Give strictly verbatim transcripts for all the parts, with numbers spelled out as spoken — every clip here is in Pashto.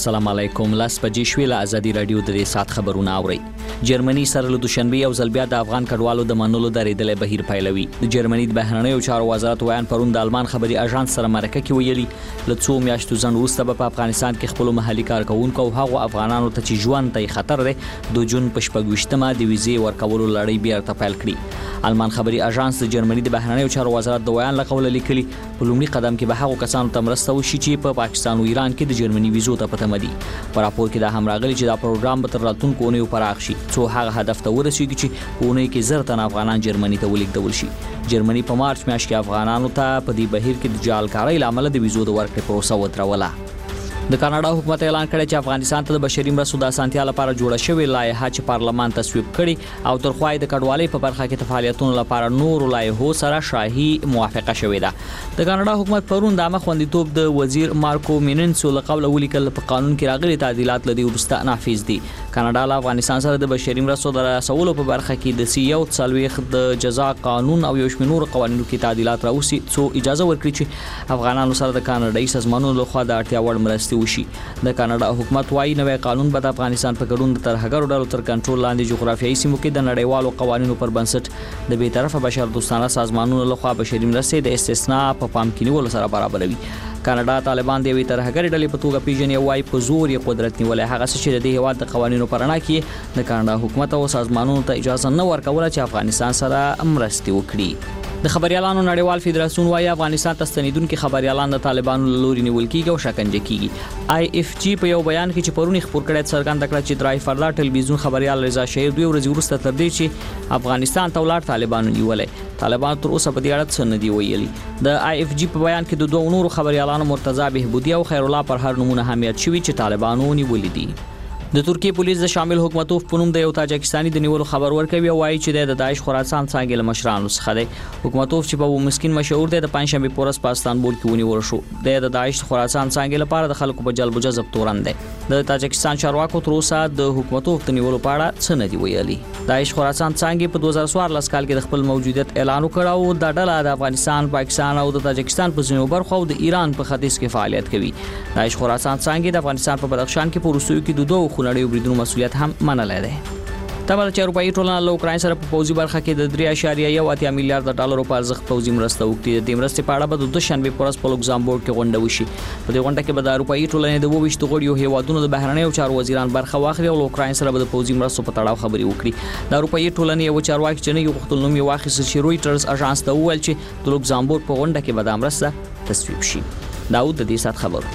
السلام علیکم. لاس بجې شوې له ازادي رادیو د دې سات خبرونه اورئ. جرمني سره له دوشنبه او ځل بیا د افغان کډوالو د منلو درېدلې بهیر پیلوي. د جرمني د بهرنیو چارو وزارت ویان پرون د آلمان خبري اژانس سره مرکه کې ویلي له څو میاشتو ځن وروسته په افغانستان کې خپل محلي کارکونکو او هغو افغانانو ته چې ژوند ته خطر دی د جون په شپږویشتمه د ویزې ورکولو لړۍ بیا تپل کړي. آلمان خبري اژانس د جرمني د بهرنیو چارو وزارت د ویان له قوله لیکلي په لومړي قدم کې به هغو کسانو ته مرسته وشي چې په پاکستان او ایران کې د جرمني ویزو ته پته مدي. په راپور کې دا هم راغلي چې دا پروګرام به تر راتلونکو اونیو پراخ شي څو هغه هدف ته ورسیږي چې په اونۍ کې زر تن افغانان جرمني ته ولیږدول شي. جرمني په مارچ میاشت کې افغانانو ته په دې بهیر کې د جعلکارۍ لامل د ویزو د ورکړې پروسه ودروله. د کاناډا حکومت اعلان کړی چې افغانستان ته د بشري مرستو د اسانتیا لپاره جوړه شوې لایحه چې پارلمان تصویب کړي او تر خوای د کډوالۍ په برخه کې د فعالیتونو لپاره نور لایحو سره شاهي موافقه شوې ده. د کاناډا حکومت پرون د عامه خوندیتوب د وزیر مارکو میننسو له قبل ولیکل په قانون کې راغلي تعدیلات لدی ورسته نافذ دي. کاناډا له افغانستان سره د بشري مرستو د رسولو په برخه کې د سیو څلويخ د جزا قانون او یو شمېر قوانینو کې تعدیلات راوسی څو اجازه ورکړي چې افغانانو سره د کاناډایي سازمانونو لخوا د اړتیا وړ مرستې وشي. د کاناډا حکومت وايي نوې قانون به د افغانستان په ګډون د ترهګرو ډلو تر کنټرول لاندې جغرافیایي سیمو کې د نړیوالو قوانینو پر بنسټ د بې طرفه بشر دوستانه سازمانونو لخوا بشري مرستې د استثناء په پام کې نیولو سره برابروي. کاناډا طالبان د یوې ترهګرې ډلې په توګه پیژني او وايي په زور یې قدرت نیولای هغه څه چې د دې هیواد د قوانینو پر رڼا کې د کاناډا حکومت او سازمانونو ته اجازه نه ورکوله چې افغانستان سره مرستې وکړي. د خبريالانو نړیوال فدراسیون وايي افغانستان ته ستنیدونکو خبريالان د طالبانو لوري نیول کیږي او شکنجه کیږي. آی اف جی په یو بیان کې چې پرونی خبر کړی څرګنده کړه چې درای فرلا ټلویزیون خبريال رضا شهیر دوی ورځې وروسته تر دې چې افغانستان ته ولاړ طالبانو نیولې. طالبان تر اوسه په دې اړه څه نه دی ویلي. د آی اف جی په بیان کې د دوه نورو خبريالانو مرتضی بهبودی او خیر الله پر هر نمونه اهمیت شوی چې طالبانو نیولې دي. د ترکیه پولیس د شامل حکومتوف په نوم د یو تاجکستاني د نیولو خبر ورکوي او وايي چې د داعش خراسان څنګه له مشرانو څخه دی. حکومتوف چې په مسکین مشهور دی د پنځشنبه پورس په استانبول کې ونیول شو. د داعش خراسان څنګه لپاره د خلکو په جلب جذب تورن دی. د تاجکستان چارواکو تر اوسه د حکومتوف د نیولو په اړه څه نه دی ویلي. داعش خراسان څنګه په دوه هزار څوارلس کال کې د خپل موجودیت اعلان وکړ او د ډله د افغانستان، پاکستان او د تاجکستان په ځینو برخو او د ایران په ختیځ کې فعالیت کوي. داعش خراسان څنګه د افغانستان په بدخشان کې په روسیو کې د دوه خونړیو بریدونو مسؤلیت هم منلای دی. تبل چې اروپאי ټولنه له اوکراین سره په پوځي برخه کې د درې اعشاریه یو اتیا میلیارډ ډالرو په ارزښت پوځي مرسته وکړي. د مرستې په اړه به د دوشنبه پورس په لوکزامبورګ کې غونډه وشي. په دې غونډه کې به د اروپאי ټولنې د وویشت غړیو هیوادونو د بهرنیو چارو وزیران برخه واخلي او اوکراین سره به د پوځي مرستو په تړاو خبري وکړي. د اروپאי ټولنې یو چارواکي چې نه یو خپل نوم یې واخیست چې رويټرز اژانس ته وویل چې د لوکزامبورګ په غونډه کې به د مرسته تصویب شي. داود د دې سات خبر.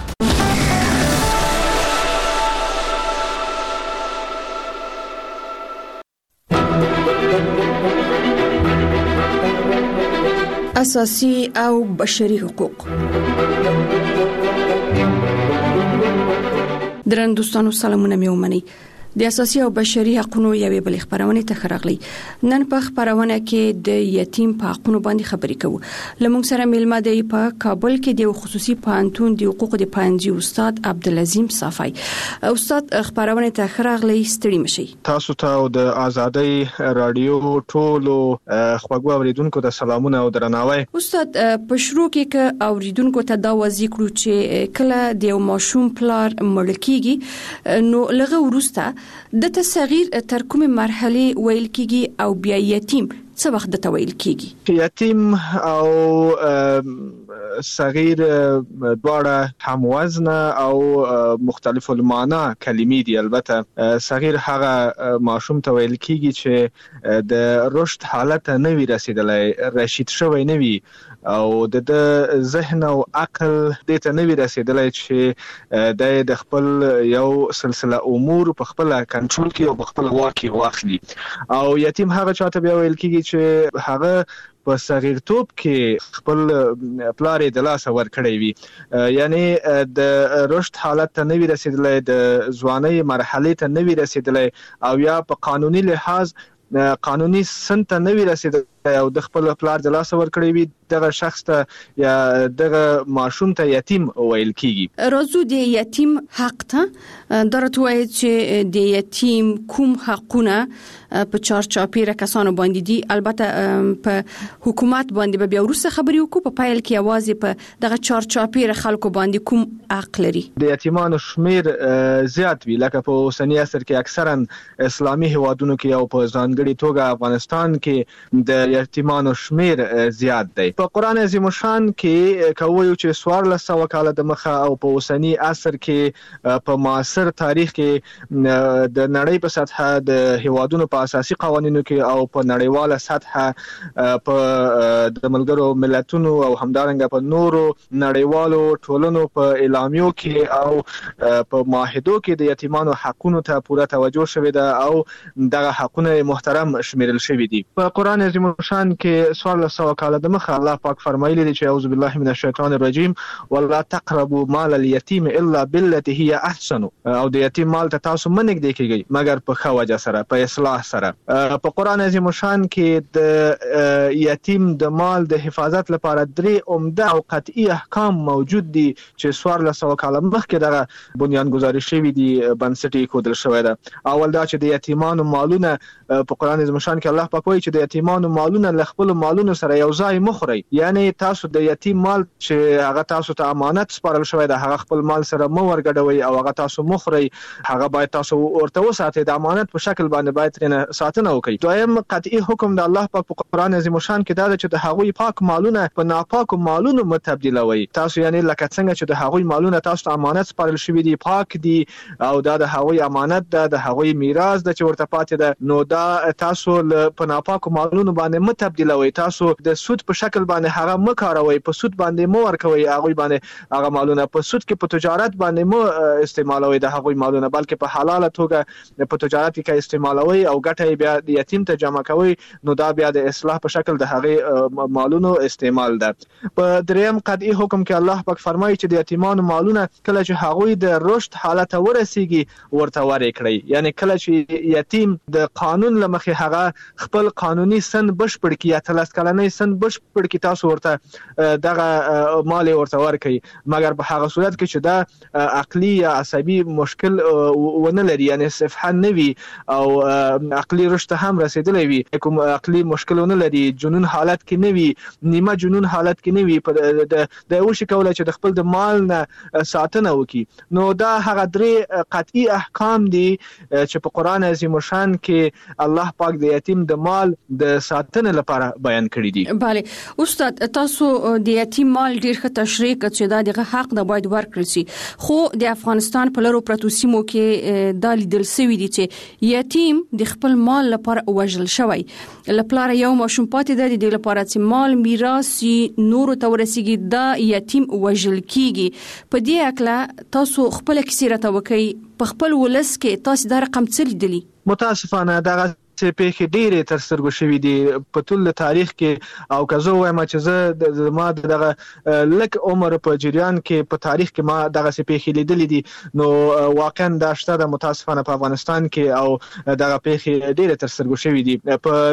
اساسي او بشري حقوق. درن دوستانو سلامونه مې ومنئ. د اساسي او بشري حقوقو یوې بل خبرونه ته خراغلي. نن په خبرونه کې د یتیم په حقوقو باندې خبرې کوو. لمونږ سره میلمه دی په کابل کې د خصوصي پانتون د حقوقو د پانځي استاد عبدالعظیم صافی. استاد خبرونه ته خراغلي ستړي مشي. تاسو ته د ازادۍ رادیو ټولو خواږه اوریدونکو ته سلامونه او درناوی. استاد په شروع کې ک اوریدونکو ته دا وځي کړو چې کله د یو ماشوم پلار مړ کیږي نو لغه ورسته د تصغیر تر کومه مرحله ویل کیږي او بیا یتیم څه وخت د تویل کیږي؟ یتیم او صغیر دواړه هم وزن او مختلف المعنا کلمې دي. البته صغیر هغه ماشوم ته ویل کیږي چې د رشد حالت نه وی رسیدلای، رشید شوی نه وی او د ذهن او عقل د ته نه وی رسیدلای چې د خپل یو سلسله امور په خپل کنټرول کې او په خپل واکي واخلي. او یتیم هغه چاته بیا ویل کیږي چې هغه په صغیرتوب کې خپل پلار د لاس ور کړی وي، یعنی د رشد حالت ته نه وی رسیدلای، د ځوانۍ مرحله ته نه وی رسیدلای او یا په قانوني لحاظ قانوني سن ته نه وی رسیدلای او د خپل پلار د لاس ور کړی وي دغه شخص ته یا دغه ماشوم ته یتیم ویل کیږي. راځو د یتیم حق ته درته وایي چې د یتیم کوم حقونه په چارچاپیره کسانو باندې دي. البته په حکومت باندې به بیا وروسته خبرې وکړو، په پایل کې یوازې په دغه چارچاپیره خلکو باندې کوم حق لري. د یتیمانو شمیر زیات وی، لکه په اوسنی عصر کې اکثرا اسلامي هیوادونو کې او په ځانګړي توګه افغانستان کې د یتیمانو شمیر زیات دی. په قران عظیم شان کې کوي چې څوارلس سوه کاله د مخه او په اوسنی عصر کې په معاصر تاریخ کې د نړۍ په سطحه د هیوادونو په اساسي قوانینو کې او په نړیواله سطحه په د ملګرو ملتونو او همدارنګه په نورو نړیوالو ټولنو په اعلامیو کې او په معاهدو کې د یتیمانو حقونو ته پوره توجه شوې ده او دغه حقونه محترم شمیرل شوې دي. په قران عظیم شان کې څوارلس سوه کاله د مخه الله پاک فرمایلی دی چې اعوذ بالله من الشیطان الرجیم ولا تقربوا مال اليتيم الا بالتي هي احسن، او د یتیم مال ته تاسو منګ دی کیږي مگر په ښه وجه سره، په اصلاح سره. په قران عظیم شان کې د یتیم د مال د حفاظت لپاره درې عمده او قطعي احکام موجود دي چې څوارلس سوه کاله مخکې دغه بنیانګذاري شوي دي، بنسټ یې کودل شوی ده. اول دا چې د یتیمانو مالونه په قران عظیم شان کې الله پاک وایي چې د یتیمانو مالونه له خپل مالونو سره یو ځای مخوري، یعنی تاسو د یتیم مال چې هغه تاسو ته امانت سپارل شوی ده هغه خپل مال سره مو ورګډوي او هغه تاسو مخوري، هغه باید تاسو ورته وساتئ، د امانت په شکل باندې باید ترنه ساتنه وکړئ. دویم قطعي حکم د الله پاک په قران عظیم شان کې دا ده چې د هغوی پاک مالونه په ناپاکو مالونو متبدلوي. تاسو یعنی لکه څنګه چې د هغوی مالونه تاسو ته امانت سپارل شوی دي پاک دي او دا د هغوی امانت ده، د هغوی میراث ده چې ورته پاتې ده، نو دا تاسو په ناپاکو مالونو باندې متبدلوي. تاسو د سود په شکل باندې هغه مکاروي، په سود باندې مو ورکوي هغه باندې هغه مالونه، په سود کې په تجارت باندې مو استعمالوي د هغه مالونه، بلکې په حلاله توګه په تجارت کې استعمالوي او ګټه بیا د یتیم ته جمع کوي، نو دا بیا د اصلاح په شکل د هغه مالونو استعمال ده. په دریم قطعي حکم کې الله پاک فرمایي چې د یتیمانو مالونه کله چې هغه د رشد حالت ورسیږي ورته ورکړي، یعنی کله چې یتیم د قانون لمخې هغه خپل قانوني سن بشپړ کی یا تلس کلنۍ سن بشپړ کی تاسو ورته دغه مال ورته ورکړي، مګر په هغه صورت کې چې دا عقلي یا عصبي مشکل ونه لري، یعنی صفحه نوي او عقلي رشد هم رسیدلی وي، کوم عقلي مشکل ونه لري، جنون حالت کې نوي، نیمه جنون حالت کې نوي، د وشي کولای چې د خپل د مال نه ساتنه وکړي. نو دا هغه درې قطعي احکام دي چې په قران عظیم شان کې الله پاک د یتیم د مال د ساتنې لپاره بیان کړی دي. بله استاد، تاسو د یتیم مال ډیر ښه تشریح کړ چې دا دغه حق د باید ورکړل شي، خو د افغانستان په لرو پرتو سیمو کې دا لیدل شوی دي چې یتیم د خپل مال لپاره وژل شوی، لپاره یو ماشوم پاتې دی د لپاره چې مال میراث نورو ته ورسیږي دا یتیم وژل کیږي. په دې اکله تاسو خپل کیسه راته وکړئ، په خپل ولس کې تاسو دا رقم څه لیدلی؟ متاسفانه دغه چې پیښې ډېرې تر سترګو شوي دي په ټول تاریخ کې، او که زه وایم چې زه زما دغه لږ عمر په جریان کې په تاریخ کې ما دغسې پیښې لیدلې دي، نو واقعا دا شته ده متاسفانه په افغانستان کې، او دغه پیښې ډېرې تر سترګو شوي دي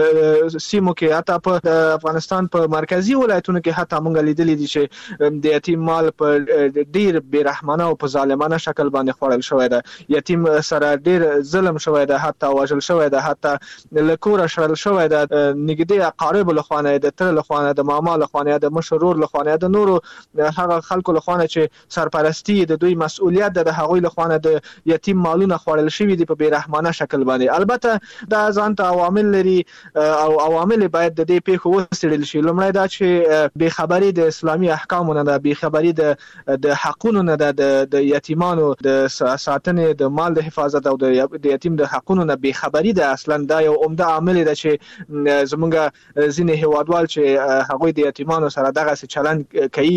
په سیمو کې، حتی په افغانستان په مرکزي ولایتونو کې حتی موږ لیدلې دي چې د یتیم مال په ډېر بېرحمانه او په ظالمانه شکل باندې خوړل شوی ده، یتیم سره ډېر ظلم شوی ده، حتی وژل شوی ده، حتی لکوره شړل شوی ده، نږدې اقارب له خوانه، د تر له خوانه، د ماما له خوانه، د مشرور له خوانه، د نورو هغه خلکو له خوانه چې سرپرستی د دوی مسؤلیت ده، د هغوی له خوانه د یتیم مالونه خوړل شوي دي په بیرحمانه شکل باندې. البته دا ځان ته عوامل لري او عوامل باید د دې پیښو وڅېړل شي. لومړی دا چې بې خبري د اسلامي احکامو نه ده، بې خبري د د حقونو نه ده، د یتیمانو د ساتنې، د مال د حفاظت او د یتیم د حقونو نه بې خبري ده. اصلا دا یو عمده عامل دی چې زمونږ ځینې هیوادوال چې هغوی د یتیمانو سره دغسې چلند کوي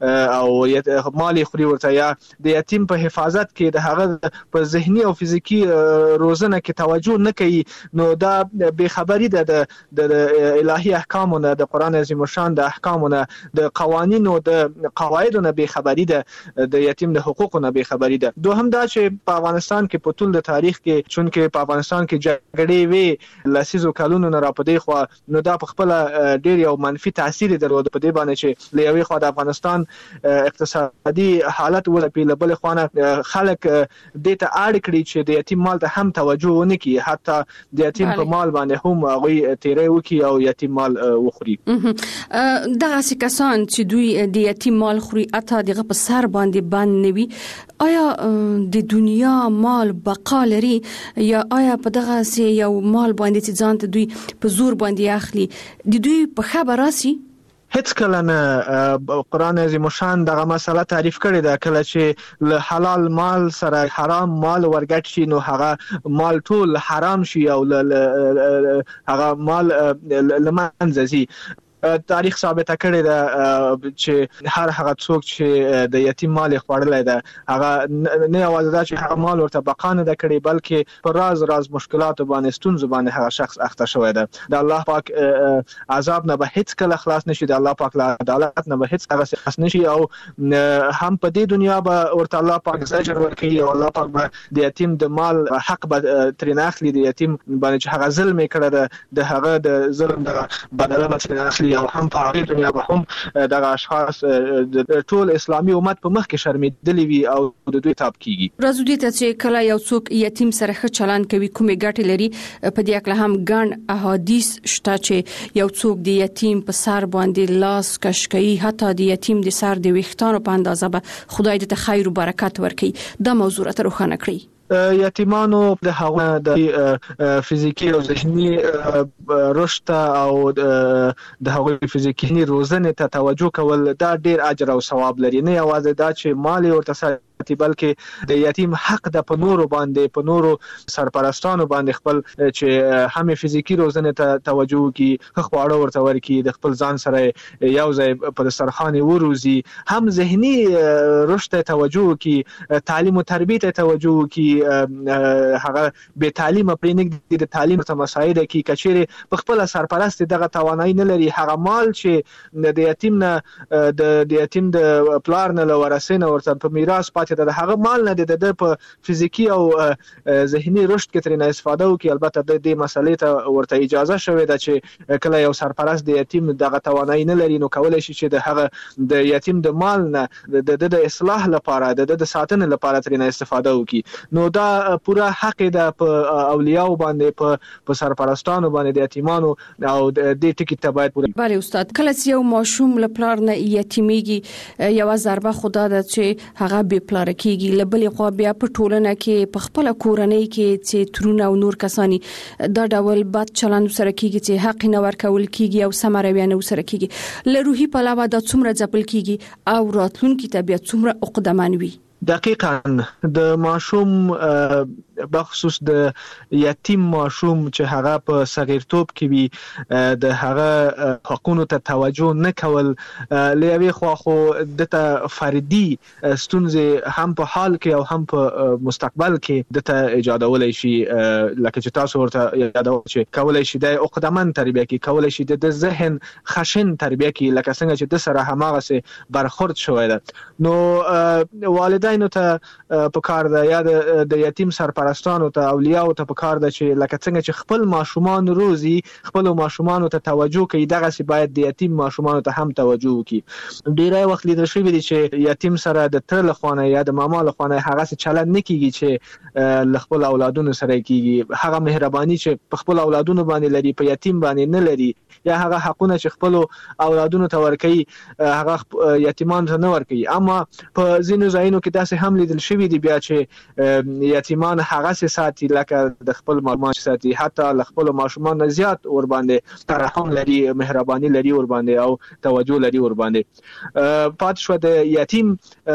او مال یې خوري ورته، یا د یتیم په حفاظت کې د هغه په ذهني او فزیکي روزنه کې توجه نه کوي، نو دا بې خبري ده د الهي احکامو نه، د قرآن عظیم شان د احکامو نه، د قوانینو د قواعدو نه بې خبري ده، د یتیم د حقوقو نه بې خبري ده. دوهم دا چې په افغانستان کې په ټول د تاریخ کې، چونکې په افغانستان کې جګړې وې دې لسیزو کلونو نه را پدې خو نو دا په خپل ډیر یو منفي تاثیر درلود په دې باندې چې له یوې خوا د افغانستان اقتصادي حالت ولې په بل خوا خلک دې ته اړ کړي چې د یتیم مال ته هم توجه ونه کړي، حتی د یتیم په مال باندې هم هغه تیرې وکړي او یتیم مال وخوري. دغه کسان چې دوی د یتیم مال خوري اته دغه په سر باندې باندې نوي، آیا د دنیا مال بقا لري یا آیا په دغه سي یو مال باندې چې ځان ته دوی په زور باندې اخلي د دوی په خبر راسي؟ هیڅ کله نه قرآن عظیم شان دغه مسله تعریف کړی ده. کله چې له حلال مال سره حرام مال ورګټ شي نو هغه مال ټول حرام شي او هغه مال لمنځه ځي. تاریخ ثابت کړی ده چې هر هغه څوک چې د یتیم مال خوړلای ده هغه نه یوازې دا چې هغه مال ورته بقا نه ده کړی بلکې په راز راز مشکلات باندې ستونزو باندې هغه شخص اخته شوی ده. د الله پاک عذاب نه به هیڅ کله خلاص نشي، د الله پاک له عدالت نه به هیڅ هغه خلاص نشي او هم په دې دنیا به ورته الله پاک زجر ورکوي او الله پاک به د یتیم د مال حق به ترې اخلي، د یتیم باندې چې هغه ظلم کړی ده د هغه د ظلم د بدله به ترې اخلي او هم په هغه دنیا به هم دغه اشخاص د ټول اسلامي امت په مخ کې شرمېدلي وي او د دوی تاب کیږي. راځو دې ته چې کله یو څوک یتیم سره ښه چلند کوي کومې ګټې لري، په دې اړه هم ګڼ احادیث شته چې یو څوک د یتیم په سر باندې لاس کش کوي، حتی د یتیم د سر د ویښتانو په اندازه به خدای دې ته خیر او برکت ورکړي. دا موضوع راته روښانه کړئ. یتیمانو د هغه د فزیکی او ذهني رشد او د هغه فزیکی روزنه ته توجه کول دا ډیر اجر او ثواب لري. نه یوازې دا چې مال ورته بلکې د یتیم حق د په نورو باندې په نورو سرپرستانو باندې خپل چې هم فزیکی روزنه ته توجه کی، خواړه ورته ورکی، د خپل ځان سره یو ځای په دسترخوان وروزي، هم ذهني رشد ته توجه کی، تعلیم او تربیت ته توجه کی، هغه به تعلیم پرې نه د تعلیم ته مساعده کی. کچېره په خپل سرپرست دغه توانایي نه لري، هغه مال چې د یتیم نه د یتیم د پلار نه لورسینه ورته په میراث پاتې د هغه مال نه د په فزیکی او ذهني رشد کې ترنه استفاده وکړي. البته د دې مسلې ته ورته اجازه شوې ده چې کله یو سرپرست د یتیم دغه توانایي نه لري نو کولای شي چې د هغه د یتیم د مال نه د د اصلاح لپاره د د ساتنې لپاره ترنه استفاده وکړي. نو دا پوره حق ده په اولیاء باندې په په سرپرستانو باندې د یتیمانو او د دې ټکی ته باید پوره. بله استاد، کله چې یو ماشوم لپاره نه یتیمیږي یو ضربه خدا ده چې هغه به پلار کېږي، لبلې خو بیا په ټولنه کې په خپل کورنۍ کې چې ترونه او نور کسانی دا ډول بد چلند سره کېږي چې حق نه ورکول کېږي او سمره نه سره کېږي، له روحي پلوه دا څومره ځپل کېږي او راتلونکي ته بیا څومره عقدمن وي. دقیقاً د ماشوم بخصوص د یتیم ماشوم چې هغه په صغیرتوب کې وي د هغه حقوقو ته توجه نه کول لوي خو خو د فردي ستونزې هم په حال کې او هم په مستقبل کې د ته ایجادولای شي، لکه چې تاسو ورته یادو چې کولای شي د عقدمن تربیه کې، کولای شي د ذهن خشن تربیه کې، لکه څنګه چې د سره هماغه سه برخورد شوی ده. نو والدینو ته په کار ده یا د یتیم سرپرستانو ته اولیاء ته په کار ده چې لکه څنګه چې خپل ماشومان روزي خپل ماشومان ته توجه کوي، دغه سي باید د یتیم ماشومان ته هم توجه وکړي. ډیرای وخت لیدل شوی دی چې یتیم سره د تر لخوانه یا د ماما لخوانه هغه څه چلند نه کیږي چې خپل اولادونو سره کیږي. هغه مهرباني چې په خپل اولادونو باندې لري په یتیم باندې نه لري، یا هغه حقونه چې خپل اولادونو ته ورکوي هغه یتیمان ته نه ورکوي. اما په ځینو ځایونو کې داسې هم لیدل شوی دی بیا چې یتیمان هغه ساتي لکه د خپل ماشومان ساتي، حتی ل خپل ماشومان زیات ور باندې ترحم لري، مهرباني لري ور باندې او توجه لري ور باندې. پات شو د یتیم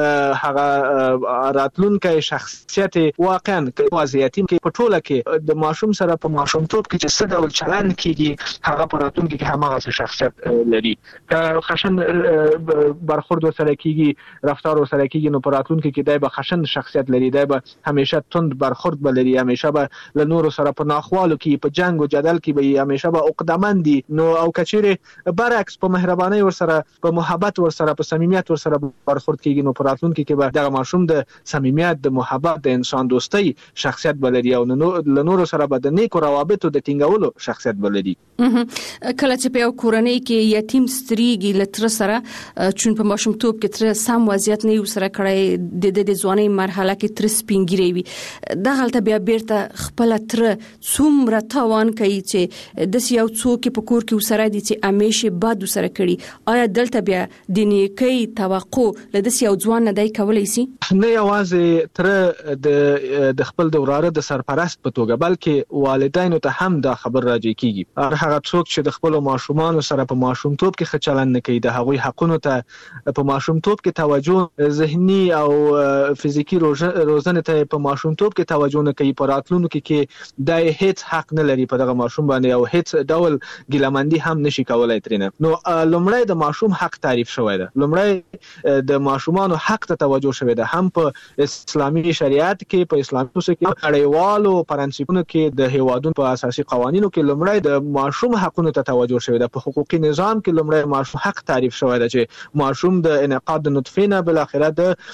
هغه راتلونکي شخصیت واقعا کې یتیم کې په ټوله کې د ماشوم سره په ماشومتوب کې چې څه ډول چلند کیږي هغه په راتلونکي کې هماغه شخصیت لري. خشن برخورد سره کیږي، رفتار سره کیږي، نو په راتلونکي کې دای به خشن شخصیت لري، دای به همیشه تند برخورد برخورد بلري، همیشه به له نورو سره په ناخوالو کې په جنگ او جدل کې به همیشه به عقدمن دي. نو او کچېره برعکس په مهرباني ور سره په محبت ور سره په صمیمیت ور سره برخورد کیږي، نو په راتلونکي کې به دغه ماشوم د صمیمیت، د محبت، د انسان دوستۍ شخصیت بلري او له نورو سره به د نیکو روابطو د ټینګولو شخصیت بلري. کله چې په یو کورنۍ کې یتیم ستريږي لتر سره چون په ماشومتوب کې تر سم وضعیت نه یو سره کړی د د ځواني مرحله کې تر سپینګری وي، دا غلطه بیا بیرته خپل تر څومره تاوان کوي چې د یو څوک په کور کې وسره دي چې همیشه باد وسره کړي. آیا دلته بیا د نیکی توقع له دې یو ځوان نه دی کولای شي؟ نه یوازې تر د د خپل د وراره د سرپرست په توګه بلکې والدینو ته هم دا خبر راځي کیږي. هغه څوک چې د خپل ماشومان سره په ماشومتوب کې ښه چلند نه کوي، د هغوی حقونو ته په ماشومتوب کې توجه، ذهني او فزیکی روزنه ته په ماشومتوب کې توجه نه کوي، په راتلونکو کې د هیڅ حق نه لري په دغه ماشوم باندې او هیڅ ډول ګیلمندي هم نشي کولای ترنه. نو لومړی د ماشوم حق تعریف شوی دی، لومړی د ماشومانو حق ته توجه شوی دی، هم په اسلامي شریعت کې، په اسلامي اصولو کې، نړیوالو پرنسپونو کې، د هیوادونو په اساسي قوانینو کې لومړی د ماشوم حقونو ته توجه شوی دی. په حقوقي نظام کې لومړی ماشوم حق تعریف شوی دی چې ماشوم د انعقاد د نطفه نه بل اخره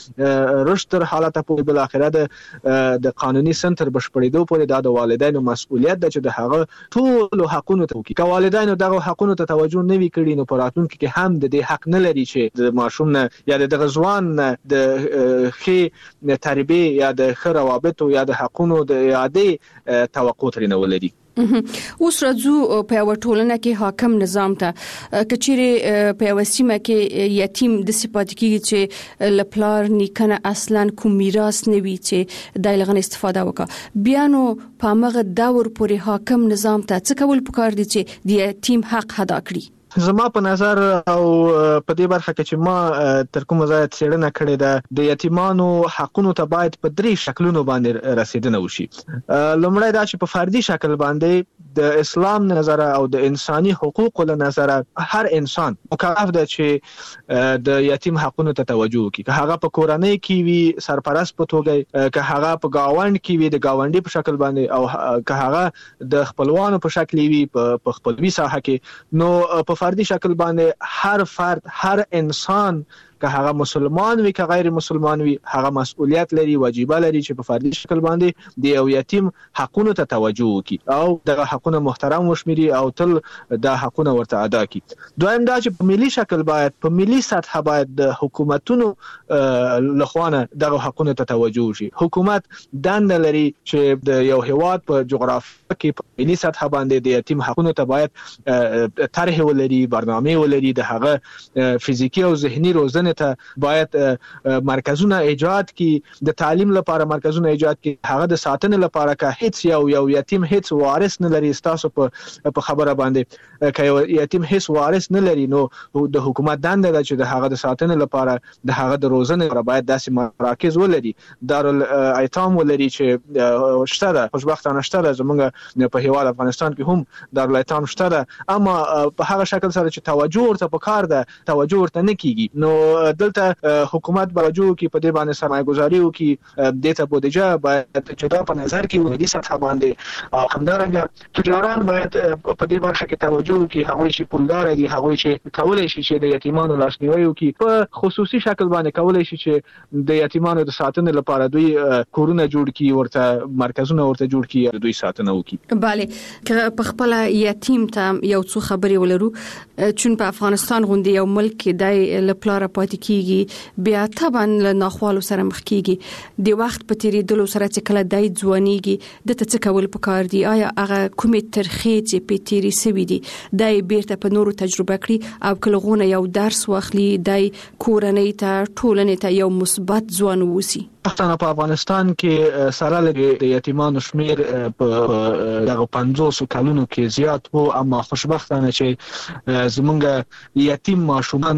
د رشد تر حالت په بل اخره د د قانوني سنتر بشپړېدو پورې دا د والدینو مسؤلیت ده چې د هغه ټول حقونو ته وکړي. که والدینو دغه حقونو ته توجه نه وي کړی نو په راتلونکي کې هم د دې حق نه لري چې د ماشوم نه یا د ځوان د ښې تربیه یا د ښه روابطو یا د حقونو د اعادې توقع ترې نه ولري. اوس راځو په یو ټولنه کې حاکم نظام ته، کچېره په یو سیمه کې یتیم د صفات کېږي چې لپلار نیکنه اصلا کوم میراث نه وي چې د لغن استفاده وکړه، بیا نو په هغه دور پورې حاکم نظام ته څه کول پکار دي چې د یتیم حق ادا کړي؟ زما په نظر او په دې برخه کې چې ما تر کومه ځایه څېړنه کړې ده، د یتیمانو حقونو ته باید په درې شکلونو باندې رسیدنه وشي. لومړی دا چې په فردي شکل باندې د اسلام نظر او د انساني حقوقو له نظر هر انسان مکلف ده چې د یتیم حقونو ته توجه وکړي، که هغه په کورنۍ کې وي سرپرست په توګه، که هغه په گاوند کې وي د گاونډي په شکل باندې، او که هغه د خپلوانو په شکل وي په خپلوي ساحه کې. نو په فردي شکل باندې هر فرد، هر انسان، که هغه مسلمان وي که غیر مسلمان وي، هغه مسؤلیت لري، واجبه لري چې په فردي شکل باندې د یو یتیم حقونو ته توجه وکړي او دغه حقونه محترم وشمېري او تل د حقونه ورته ادا کړي. دویم دا چې په ملي شکل باید، په ملي سطح باید د حکومتونو لخوا دغه حقونو ته توجه وشي. حکومت دنده لري چې د یو هیواد په جغرافیه کې په ملي سطح باندې د یتیم حقونو ته باید طرح ولري، برنامه ولري، د هغه فزیکی او ذهني روزنه ته باید مرکزونه ایجاد کی، د تعلیم لپاره مرکزونه ایجاد کی، هغه د ساتنې لپاره که هیڅ یو یو یتیم هیڅ وارث نه لري، تاسو په په خبره باندې که یو یتیم هیڅ وارث نه لري نو د حکومت دنده ده چې د هغه د ساتنې لپاره د هغه د روزنې لپاره باید داسې مراکز ولري، دارالایتام ولري چې شته ده، خوشبختانه شته ده، زمونږ په هیواد افغانستان کې هم دارالایتام شته ده، اما په هغه شکل سره چې توجه ورته پکار ده توجه ورته نه کیږي. نو دلته حکومت باجو کې په دې باندې سرمایه گذاري وکي، د ته بودیجه باید چې دا په نظر کې ولري سطح باندې، او همدارنګه تجاران باید په دې برخه کې توجه وکي، هغه چې پولدار دي، هغه چې کولای شي چې د یتیمانو لاسنیوي وکي، په خصوصي شکل باندې کولای شي چې د یتیمانو د ساتنې لپاره دوی کورونه جوړ کړي، ورته مرکزونه ورته جوړ کړي، دوی ساتنه وکي. bale که په خپل یتیم ته یو څو خبرې ولرو، چون په افغانستان غونډه یو ملک کې د لپاره پاتې کیږي، بیا طبعا له ناخوالو سره مخ کیږي، د وخت په تیریدلو سره چې کله دای ځوانيږي د ته څه کول پکار دي؟ آیا هغه کومې ترخې چې په تیری سوي دي دای بیرته په نورو تجربه کړي او کلهونه یو درس واخلي، دای کورنۍ ته ټولنې ته یو مثبت ځوان ووسی؟ پښتانه په افغانستان کې سره لري د یتیمانو شمیر په دغه پنځوس کلونو کې زیات وو، اما خوشبختانه چې زمونږ یتیم ماشومان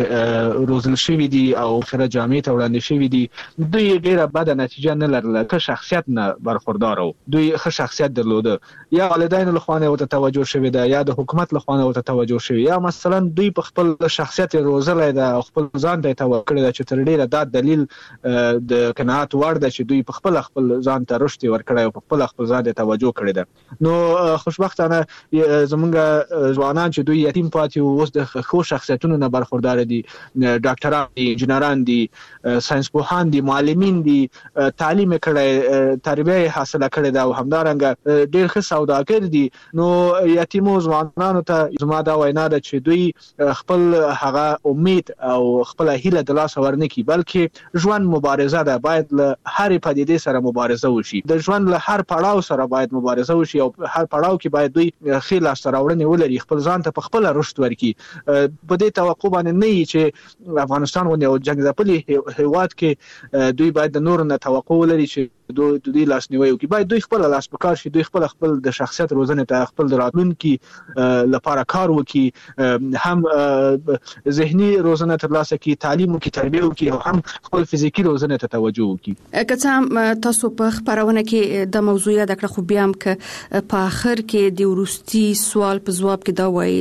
چې روزل شوی دي او خره جامعې ته وړاندې شوی دي، دوی ډیره بد نتیجه نه لرله، که شخصیت نه برخوردار وو، دوی ښه شخصیت درلوده، یا والدین له خوا نه ورته توجه شوی ده، یا د حکومت له خوا نه ورته توجه شوی، یا مثلا دوی په خپل شخصیت روزلای ده او خپل ځان ته توکل ده چې تر ډیره دا دلیل د قناعت وړ ده چې دوی په خپل خپل ځان ته رشد ورکړي او په خپل خپل ځان ته توجه کړي ده. نو خوشبختانه زمونږ ځوانان چې دوی یتیم پاتې او اوس د خو شخصیتونو نه برخوردار دي، ډاکټران دي، انجنیران دي، ساينس پوهان دي، معلمین دي، تعلیم کړي، تربیه حاصله کړي ده او همدارنګه ډېر ښه سوداګر دي. نو یتیمو ځوانانو ته زما دا وینا ده چې دوی خپل هغه امید او خپل هیله د لاس ورنکي، بلکې ژوند مبارزه ده، باید له هر پدیدې سره مبارزه وشي، د ژوند له هر پړاو سره باید مبارزه وشي او هر پړاو کې باید دوی خې لاس راوړنې ولري، خپل ځان ته په خپل رشد ورکړي. په دې توقع باندې نه وي چې افغانستان غوندې یو جنګ ځپلي هیواد کې دوی باید د نورو نه توقع ولري چې دوی د دې لاسنیوي وکړي. باید دوی خپل لاس په کار شي، دوی خپل خپل د شخصیت روزنې ته، خپل د راتلونکي لپاره کار وکړي، هم ذهني روزنه ترلاسه کړي، تعلیم وکړي، تربیه وکړي او هم خپل فزیکی روزنې ته توجه وکړي. که څه تاسو په خبرونه کې د موضوع یاد کړ، خو بیا هم ک په اخر کې د ورستي سوال په جواب کې دا وایي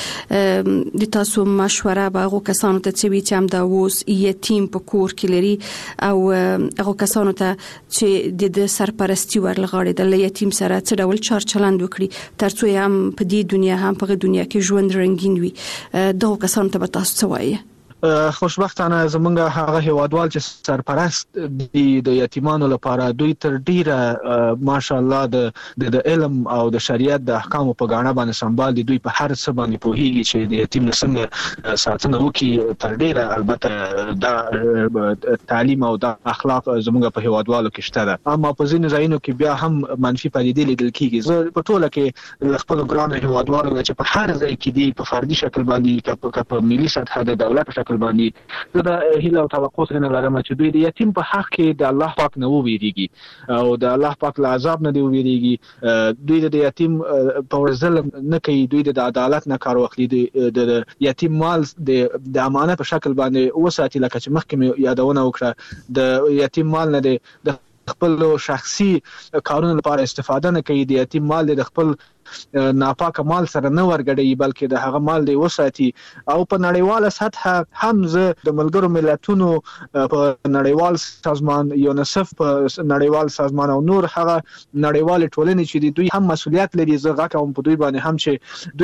چې د تاسو مشوره به هغه کسانو ته چې چې هم دا ووس یتیم په کور کې لري او هغه کسانو ته چې د سرپرستی ورلغړي د یتیم سره څه ډول چار چلند وکړي ترڅو هم په دې دنیا هم په دنیا کې ژوند رنگین وي. دغه کسانو ته به تاسو څه وایي؟ خوشبختانه زمونږ هغه هیوادوال چې سرپرست دي د یتیمانو لپاره، دوی تر ډیره ماشاءالله د د علم او د شریعت د احکامو په غاڼه باندې سمبال دي. دوی په هر څه باندې پوهیږي چې د یتیم څنګه ساتنه وکړي. تر ډیره البته دا تعلیم او د اخلاق زمونږ په هیوادوالو کې شته ده، اما په ځینو ځایونو کې بیا هم منفي پدیدې لیدل کیږي. زه په ټوله کې خپل ګران هیوادوالو چې په هر ځای کې دي په فردي شکل باندې په ملي سطح د دولت په شکل باندې دا هیله او توقع څنګه لرم چې دوی د یتیم په حق کې د الله پاک نه وویریږي او د الله پاک له عذاب نه دی وویریږي. دوی د یتیم په ظلم نه کوي، دوی د عدالت نه کار واخلي، د یتیم مال د امانت په شکل باندې وساتي. لکه چې مخکې یادونه وکړه، د یتیم مال نه د خپل شخصي کارونو لپاره استفاده نه کوي، د یتیم مال د خپل ناپاکه مال سره نه ورګړي، بلکې د هغه مال دی وساتي. او په نړیواله سطح هم زه د ملګرو ملتونو په نړیوال سازمان یونیسف په نړیوال سازمان او نور هغه نړیوال ټولنې چې دوی هم مسؤلیت لري، زه غواړم کوم په دوی باندې هم چې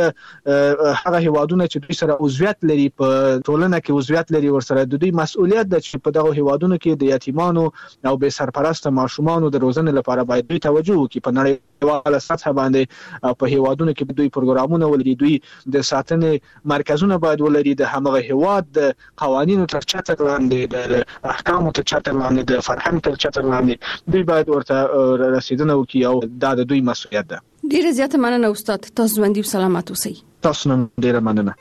دوی هغه هیوادونه چې دوی سره عضویت لري په ټولنه کې عضویت لري، ورسره د دوی مسؤلیت ده چې په دغه هیوادونو کې د یتیمانو او بې سرپرسته ماشومانو د روزنې لپاره باید دوی توجه وکړي. په نړیواله سطح باندې په هیوادونو کې دوی پروګرامونه ولري، دوی د ساتنې مرکزونه باید ولري، د همغه هیواد د قوانینو تر چتر لاندې، د احکامو تر چتر لاندې، د فرهنګ تر چتر لاندې دوی باید ورته رسیدنه وکړي او دا د دوی مسؤلیت ده. ډیره زیاته مننه استاد، تاسو ژوندي او سلامت اوسئ. تاسو نن ډیره مننه.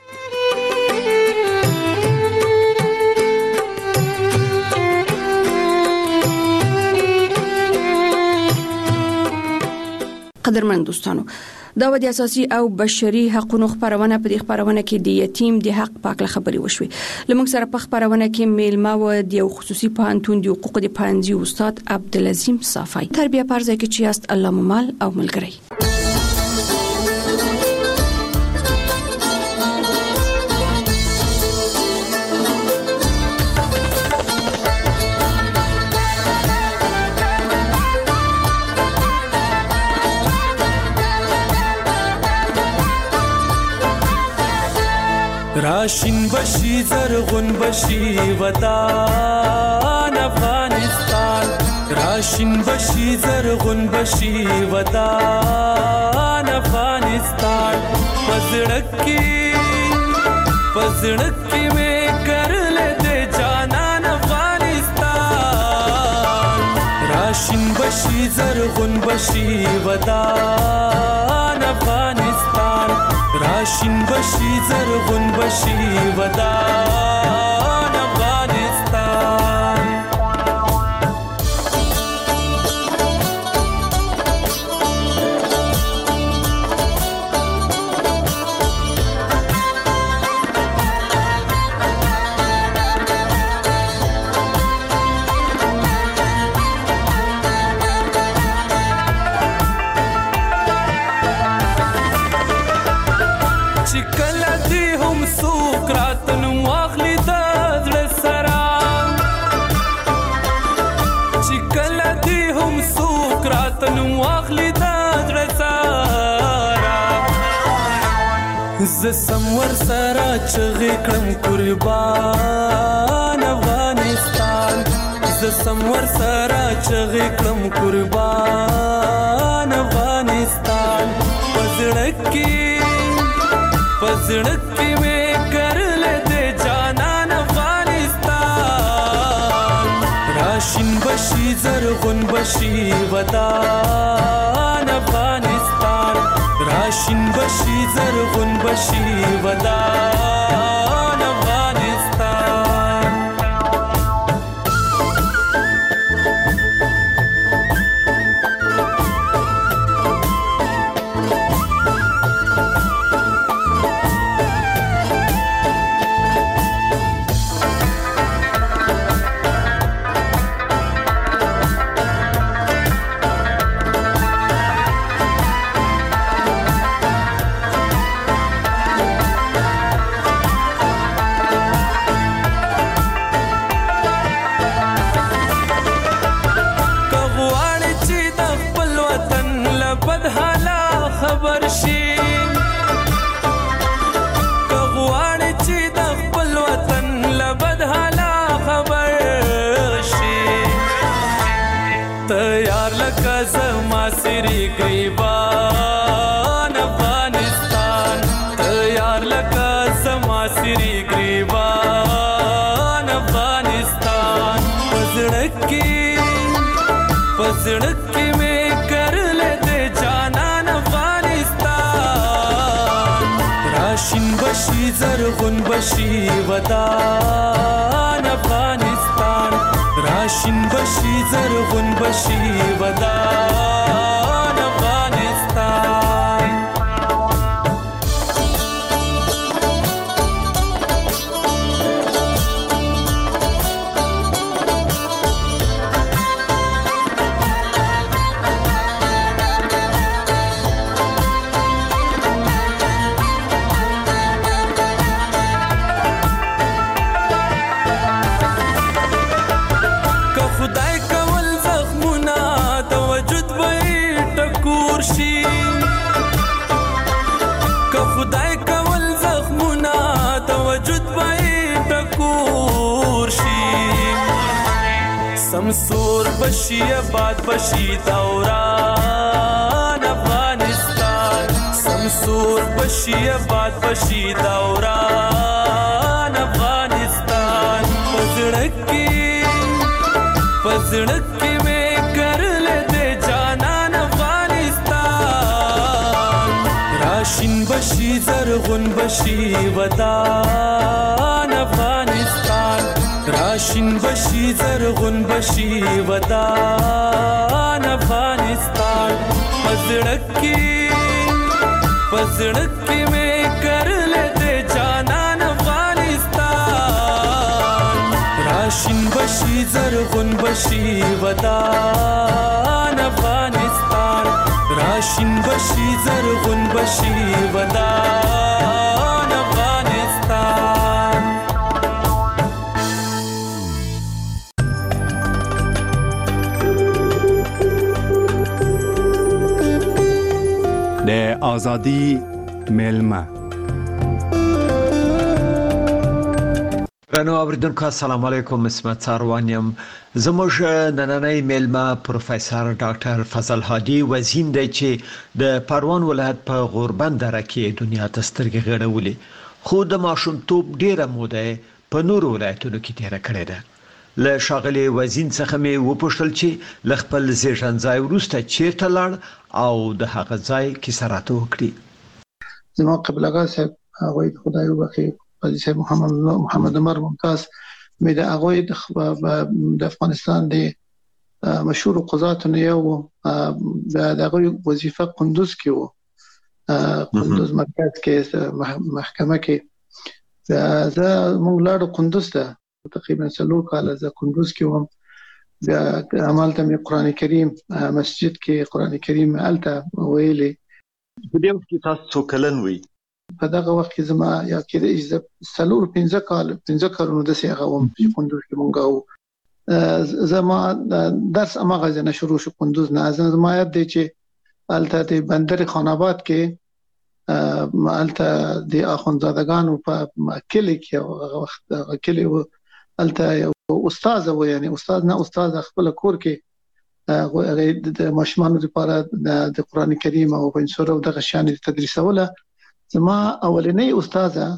قدرمن دوستانو، دا و د اساسي او بشري حقوقو خبرونه په دې خبرونه کې د یتیم د حق پاک خبري وشوي. لمونږ سره په خبرونه کې میلمه و د خصوصي پوهنتون د حقوق د پانځي استاد عبدالعظیم صافی، تربیه پرځای کې چې است الله ممال او ملګری. راشن بشي زرغون بشي وطن افغانستان، راشن بشي زرغون بشي وطن افغانستان. پزړکی پزړکی مې کرل دې جانان افغانستان، راشن بشي زرغون بشي وطن افغانستان، راشن بشي زرغون بشي ودان افغانستان. ز سمور سره چغې کړم قربان افغانستان ز سمور سره چغې کړم قربان افغانستان پزړه کې پزړه کې مې کرل دې جانان افغانستان راشین بشي زرغون بشي ودان افغانستان راشین بشي زرغون بشي ودان افغانستان زما سری گریبان افغانستان تیار لکا زما سری گریبان افغانستان پزړکی پزړکی میں کرل دے جانان افغانستان راشین بشی زرغون بشی ودان افغانستان راشین بشي زرغون بشي ودان افغانستان سمسور بشي آباد بشي دوران افغانستان سمسور بشي آباد بشي دوران افغانستان پزړکی پزړکی میں کرل دے جانان افغانستان راشین بشي زرغون بشي ودان افغانستان راشین بشي زرغون بشي ودان افغانستان پزړکی پزړکی میں کرل دے جانان افغانستان راشین بشي زرغون بشي ودان افغانستان راشین بشي زرغون بشي ودان افغانستان د آزادی میلمه رانو اوریدونکو السلام علیکم اسمت ساروانیم زموږ نننۍ میلمه پروفیسور ډاکټر فضل هادي وزین دی چې د پروان ولایت په غوربند دره کې دنیا ته سترګې غړولې خو د ماشومتوب ډیره موده په نورو ولایتونو کې تیر کړې ده له شاغلي وزین څخه مې وپوښتل چې ل خپل زیږن ځای وروسته چیرته لاړ او د هغه ځای کیسه راته وکړي. زما قبلګا صاحب هغه خدای وبخي قاضي صاحب محمد محمد عمر ممتاز مې د هغه د افغانستان د مشهور قضات نه یو د هغه وظیفه قندوز کې و قندوز مرکز کې محکمه کې زه مونږ لاړو قندوز ته تقریبا څلور کال زه قندوز کې وم بیا عملته مې قران کریم مسجد کې قران کریم الته ویلې په دې وخت کې تاسو څو کلن وي؟ په دغه وخت کې زما یا کې د څلور پنځه کال پنځه کارونو د سیغه وم چې قندوز کې مونږ وو زما درس امغه نه شروع شو قندوز نه زما یاد دی چې الته د بندر خان آباد کې مالته د اخوندزادګانو په کلی کې هغه وخت کلی الته یو استاد و یعنی استاد نه استاد خپل کور کې هغه د ماشومانو لپاره د قران کریم او پنځور او د غشان تدریسوله زما اولنۍ استاده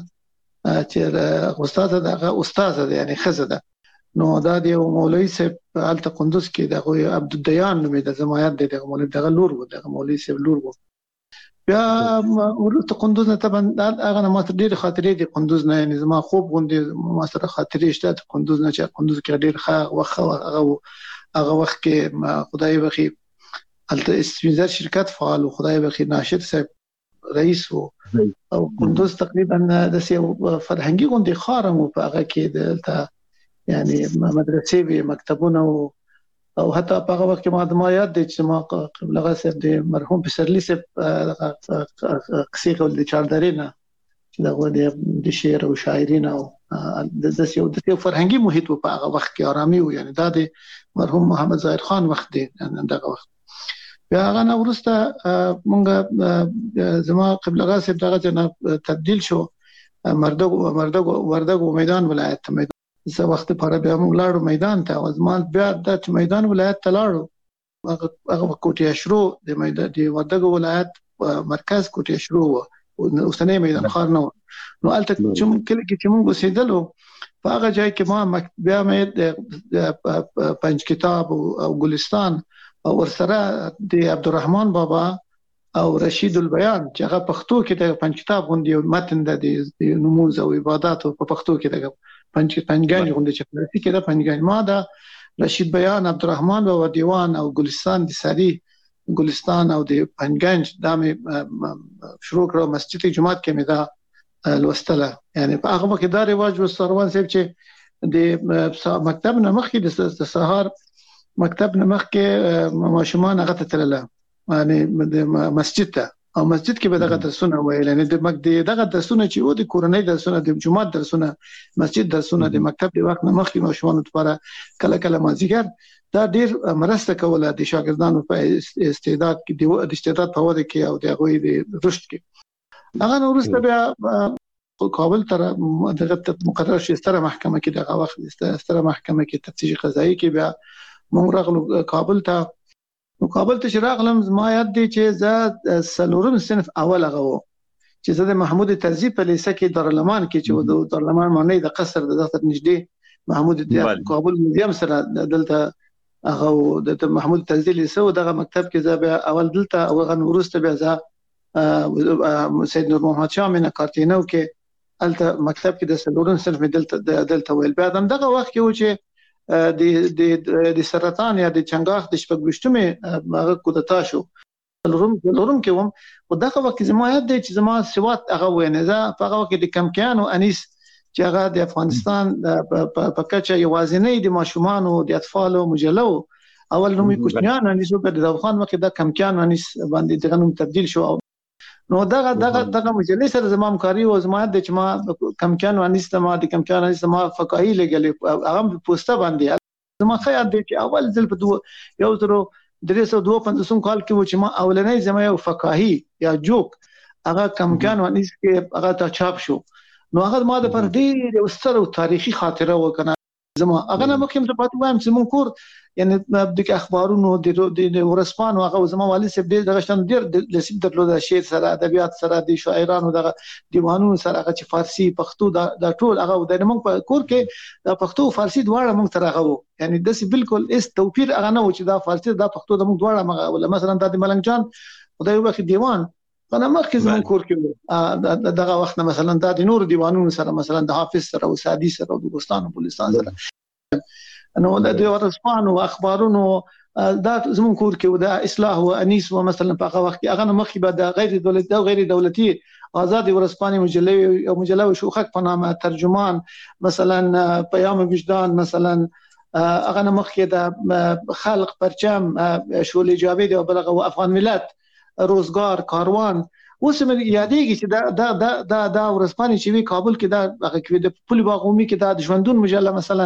چې استاده دغه استاده یعنی خزه نو دا د مولوی صاحب الته قندوز کې د عبد الدیان نومې د زمایت د مولوی دغه لور و د مولوی صاحب لور و بیا ورته قندوز نه طبعا هغه ما ته ډېر خاطرې دي قندوز نه یعنی زما خوب غونډې ما سره خاطرې شته قندوز نه چې قندوز کې ډېر ښه وخت هغه هغه وخت کې خدای بخي الته استویزر شرکت فعال او خدای بخي ناشد صاحب رئیس و او قندوز تقریبا د سیو فرهنګي غونډې خارم په هغه کې د یعنی مدرسې وی مکتبونه او حتی په هغه وخت کې ما د ما یاد دي چې ما قبل هغه صاحب د مرحوم پسرلی صاحب قصې کول د چاردرینا چې دغه د شعر او شاعري نه د دسیو د فرهنګي محیط په هغه وخت کې آرامي و یعنی دا د مرحوم محمد ظاهر خان وخت دی دغه وخت بیا هغه نو ورسته مونږ زما قبل هغه صاحب دغه جنا تبديل شو مردګو مردګو وردګو میدان ولایت ته زه وخت پر بیا موږ لاړو میدان ته او زما بیا د میدان ولایت ته لاړو هغه کوټه شروع د میدان د وردګو ولایت مرکز کوټه شروع او اوسنۍ میدان خار نو نو الته چې کله چې موږ وسیدلو په هغه ځای کې ما بیا مې د پنځ کتاب او ګلستان او ورسره د عبدالرحمن بابا او رشید البیان چې هغه پښتو کې د پنځ کتاب غونډې متن د نماز او عبادت په پښتو کې د پنځ پنځګان غونډې چې په کې د پنځګان ما د رشید بیان عبدالرحمن بابا دیوان او ګلستان د ساری ګلستان او د پنځګان د شروع کړو مسجد جمعات کې مې دا لوستله یعنی په هغه کې دا رواج و سروان صاحب چې د مکتب نه مخکې د سهار مکتب نه مخکې ماشومان هغه ته تلله یعنی د مسجد ته او مسجد کې به دغه درسونه ویل یعنی د مکتب دغه درسونه چې و د کورنۍ درسونه د جمعات درسونه مسجد درسونه د مکتب د وخت نه مخکې ماشومان لپاره کله کله مازیګر دا ډیر مرسته کوله د شاګردانو په استعداد کې د استعداد په وده کې او د غوي د رشد کې هغه نو ورسته بیا کابل تر دغه مقرر شي ستره محکمه کې دغه وخت ستره محکمه کې تفتیش قضایي کې بیا موږ راغلو کابل ته نو کابل ته شراغلم ما یاد دي چې زه سلورم صنف اول هغه و چې زه د محمود طرزي په لیسه کې دارالمان کې چې د دارالمان معنی د قصر د دفتر نږدې محمود د کابل میوزیم سره دلته هغه د محمود طرزي لیسه او دغه مکتب کې زه بیا اول دلته او هغه ورسته بیا زه سید نور محمد شاه مینه کارتینو کې الته مکتب کې د سلورم صنف دلته دلته ویل بیا دغه وخت کې و چې د د د سرطان یا د چنګاخ د شپږشتمه هغه کودتا شو لورم لورم کې وم او دغه وخت زما یاد دی چې زما سوات هغه ونه زه په هغه وخت د کمکیان او انیس چې هغه د افغانستان په کچه یوازینی د ماشومان او د اطفال مجلو اول نومي کوچنیان انیس په د افغان وخت د کمکیان انیس باندې دغه نوم تبديل شو نو دغه دغه دغه مجلس سره زما همکاري او زما د چې ما کمکیان انیس ما د کمکیان انیس ما فقاهي لګلې هغه پوسټه باندې زما خیال دی چې اول ځل په دوه یو تر درې سوه دوه پنځوس کال کې و چې ما اولنۍ زما یو فقاهي یا جوک هغه کمکیان انیس کې هغه تا چاپ شو نو هغه ما د پر ډېر ستر تاریخي خاطره وکنه زما هغه نه مخکې ته پاتې وایم چې مونږ کور یعنی د اخبارونو د ورسپانو هغه زما والد صاحب ډېر دغه شان ډېر لسیب درلود شعر سره ادبیات سره د شاعرانو دغه دیوانونو سره هغه چې فارسی پښتو د ټول هغه د موږ په کور کې د پښتو فارسی دواړه موږ تر هغه وو یعنی داسې بالکل اس توپیر هغه نه و چې دا فارسی دا پښتو د موږ دواړه مغه مثلا د ملنګ جان خدای وبخښي دیوان انا مخکې زموږ کور کې دغه وخت مثلا د نور دیوانونو سره مثلا د حافظ سره او سعدي سره او د ګلستان او بلوچستان سره نو د ورسپانو اخبارونو دا زموږ کور کې د اصلاح او انیس و مثلا په هغه وخت هغه مخکې به د غیر دولتي او غیر دولتي آزاد ورسپاني مجله او مجله شوخک په نامه ترجمان مثلا پیام وجدان مثلا هغه مخکې د خلق پرچم شولي جاوید او بلغه او افغان ملت روزګار کاروان اوس مې یادېږي چې دا دا دا دا ورسپاني چې وی کابل کې دا هغه کې د پولي باغومي کې دا د ژوندون مجله مثلا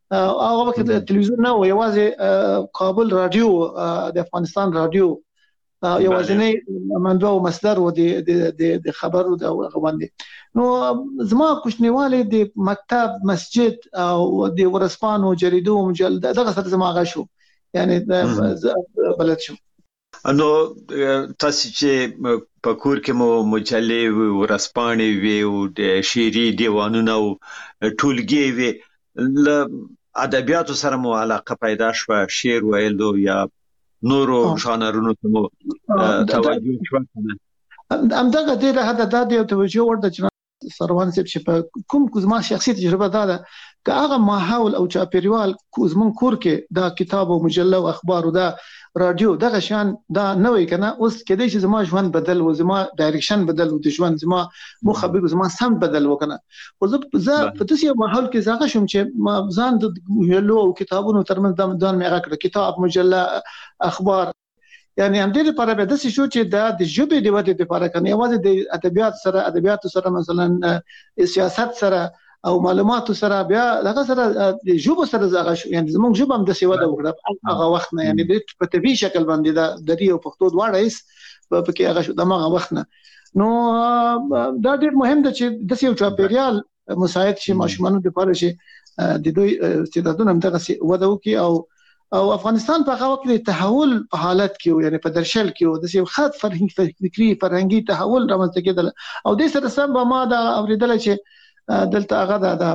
هغه وخت تلویزیون نه و یوازې کابل رادیو د افغانستان رادیو یوازینی منبع او مصدر و د د خبرو د غوندې نو زما کوشنیواله د مکتب مسجد او د ورسپانو جریدو مجلد دغه سره زما غشو یعنی بلد شو. نو تاسو چې په کور کې مو مجلې ورسپانې وی او د شعري دیوانونه او ټولګي وی ل ادبیاتو سره مو علاقه پیدا شو شعر ویلو یا نورو ژانرونو ته مو توجه شو همدغه د هدا د یو توجه ورته چې سروان سپ چې په کوم کومه شخصي تجربه ده که هغه ماحول او چاپیریال کوزمن کور کې دا کتاب او مجله او اخبار او دا رادیو دغه شان دا نوې کنه اوس کېدای چې زما ژوند بدل و زما ډایرکشن بدل و د ژوند زما مخبر زما سم بدل وکنه او زه په داسې ماحول کې زغه شوم چې ما ځان د ویلو او کتابونو ترمنځ د دان مې راکړه کتاب مجله اخبار یعنی هم دې لپاره به داسې شو چې دا د ژبې د ودې لپاره کنه یوازې د ادبیات سره ادبیات سره مثلا سیاست سره او معلوماتو سره بیا دغه سره د ژبه سره زغه شو یعنی زموږ ژبه هم د سیوا د وکړه هغه وخت نه یعنی په طبي شکل باندې د دری او پښتو دواړه هیڅ په کې هغه شو دغه وخت نه نو دا ډېر مهم ده چې د سیو چاپیریال مساعد شي ماشومان د لپاره شي د دوی استعدادونه هم دغه وده وکي او او افغانستان په هغه وخت د تحول په حالت کې یعنی په درشل کې د سیو خاص فرهنګي فکری فرهنګي تحول رامنځته کېدل او د سره سم ما دا اوریدل چې دلته هغه دا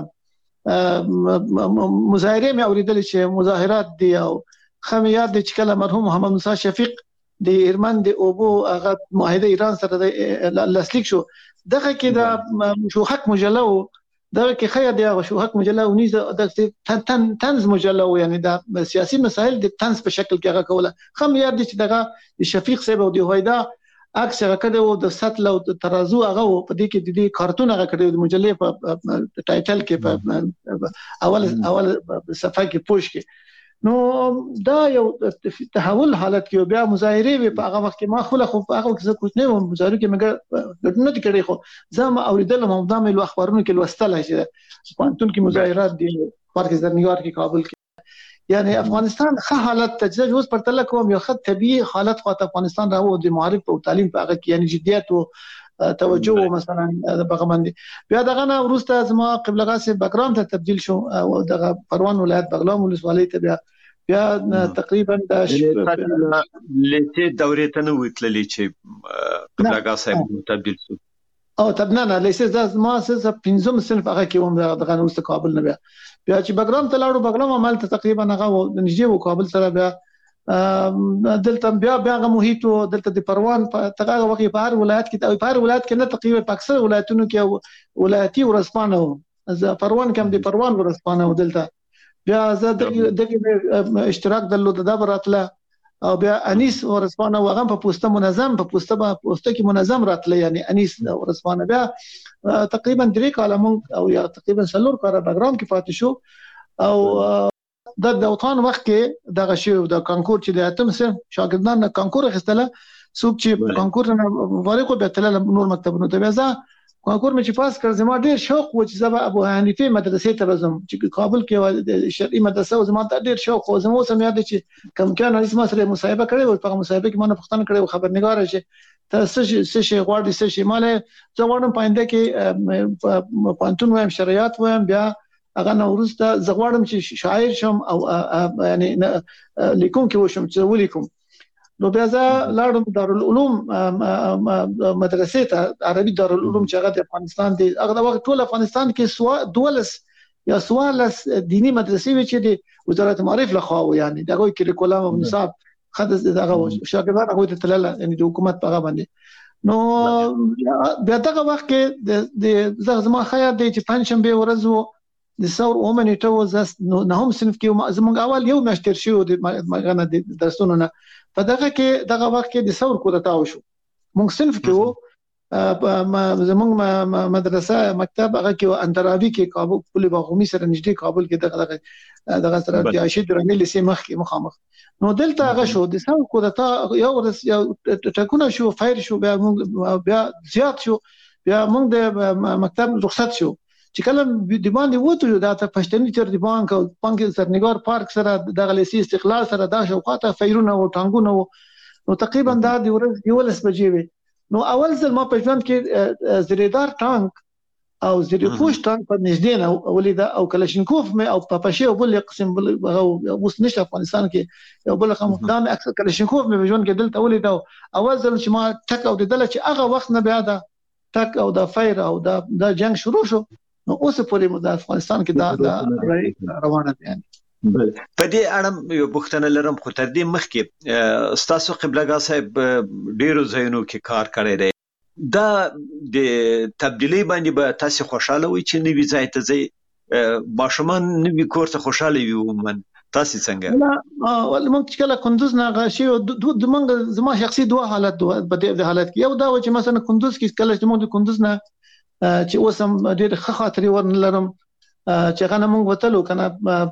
مظاهره مې اوریدل چې مظاهرات دي او خمیات د چکل مرحوم محمد موسی شفیق د ایرمن د اوبو هغه معاهده ایران سره د لاسلیک شو دغه کې د شوحق مجله او دغه کې خیر د شوحق مجله او نیز د تنز مجله یعنی د سیاسي مسایل د تنز په شکل کې هغه کوله خمیات د چې دغه شفیق صاحب او د هویدا عکس هغه کړو د سطل او ترازو هغه په دې کې د دې کارتون هغه کړو د مجلې په ټایټل کې په اول اول صفحه کې پوښ کې نو دا یو تحول حالت کې بیا مظاهره وی په هغه وخت کې ما خو له خو هغه وخت زه کوټ نه وم مظاهره کې مګر نه کړی خو زما اوریدل مو د مې اخبارونو کې لوستل چې پانتون کې مظاهرات دي پارک زرنګار کې کابل کې یعنی افغانستان ښه حالت ته اوس پر تل کوم یو ښه طبيعي حالت خو افغانستان راو د معرفت او تعلیم په هغه کې یعنی جديت او توجه مثلا د بغمندي بیا دغه نه ورسته زما قبلغه سي بګراوند ته تبديل شو او دغه پروان ولایت بغلام ولسوالۍ ته بیا بیا تقریبا د لته دورې ته نو وتللی چې قبلغه سي تبديل شو او تبنه نه لیسه د ما سه پنځم صنف هغه کې هم دغه نو ست کابل نه بیا بیا چې بګرام ته لاړو بګرام عمل ته تقریبا هغه نږدې و کابل سره بیا دلته بیا بیا هغه محیط دلته د پروان په تغه وخت په هر ولایت کې او په هر ولایت کې نه تقریبا په اکثر ولایتونو کې ولایتي ورسپانه و پروان کې هم د پروان ورسپانه و دلته بیا زه د اشتراک درلود د براتله او بیا انیس ورسپانه و هغه په پوسټه منظم په پوسټه په پوسټه کې منظم راتله یعنی انیس ورسپانه بیا تقریبا درې کاله مونږ او یا تقریبا څلور کاله بګرام کې پاتې شو او د دوطان وخت کې دغه شی د کانکور چې د اتم سره شاګردان کانکور اخیستله څوک چې کانکور نه فارغ به تل نور مکتبونو ته وځه کانکور مې چې پاس کړ زما ډیر شوق و چې زما ابو حنیفه مدرسې ته وزم چې کابل کې شرعي مدرسه و زما ته ډیر شوق و زما سم یاد چې کم کان اسمه سره مصاحبه کړې و په مصاحبه کې ما نه پښتنه کړې و خبرنګار شي ته څه څه شي غواړي څه شي مال زه غواړم پاینده کې پانتون وایم شریعت وایم بیا هغه نوروز ته زه غواړم چې شاعر شم او یعنی لیکون کې وشم چې ولیکم نو بیا زه لاړم دارالعلوم مدرسې ته عربي دارالعلوم چې هغه د افغانستان دی هغه د وخت ټول افغانستان کې سوا دولس یا سوالس دینی مدرسې وی چې د وزارت معارف لخوا یعنی دغه کریکولم او نصاب خد دغه شاګردان هغه ته تلل یعنی د حکومت په هغه باندې نو بیا دغه وخت کې د زما خیال دی چې پنځشنبه ورځ وو د ثور اومنټ وو نه هم صنف کې زمونږ اول یو مشتر شو د مغنه د درسونو نه په دغه کې دغه وخت کې د ثور کو دتاو شو مونږ صنف کې وو زمونږ مدرسه مکتب هغه کې اندرابي کې کابل پولی باغومي سره نږدې کابل کې دغه دغه سره د عاشد رنګ لسی مخ کې مخامخ نو دلته هغه شو د ثور کو دتا یو ورس یو ټکونه شو فایر شو بیا مونږ بیا زیات شو بیا مونږ د مکتب رخصت شو چې کله د باندې وته دا ته پښتني تر دی بانک او بانک سرنګار پارک سره د غلیسي استقلال سره دا شوقاته فیرونه او ټانګونه نو تقریبا دا د ورځ یولس بجې وي. نو اول ځل ما په ژوند کې زریدار ټانک او زری پوش ټانک په نږدې نه ولیدا او کلاشینکوف مې او پاپاشه او بل قسم بل اوس نشه افغانستان کې یو بل کوم دام اکثر کلاشینکوف مې په ژوند کې دلته ولیدا. اول ځل چې ما ټک او دل چې هغه وخت نه بیا دا ټک او دا فایر او دا د جنگ شروع شو. نو اوس پورې مو د افغانستان کې دا روانه دي. په دې اړه یو پوښتنه لرم، خو تر دې مخکې ستاسو قبلهګاه صاحب ډیرو ځایونو کې کار کړی دی. دا د تبدیلی باندې به تاسو خوشاله وي چې نوی ځای ته ځي، ماشومان نوی کور ته خوشاله وي؟ ومن تاسو څنګه؟ نه ول موږ چې کله کندوز نه غشي د موږ زما شخصي دوه حالت په دې حالت کې. یو دا و چې مثلا کندوز کې کله چې موږ د کندوز نه چې اوسم ډېر ښه خاطرې ورنلرم چې غنه موږ وتلو کنه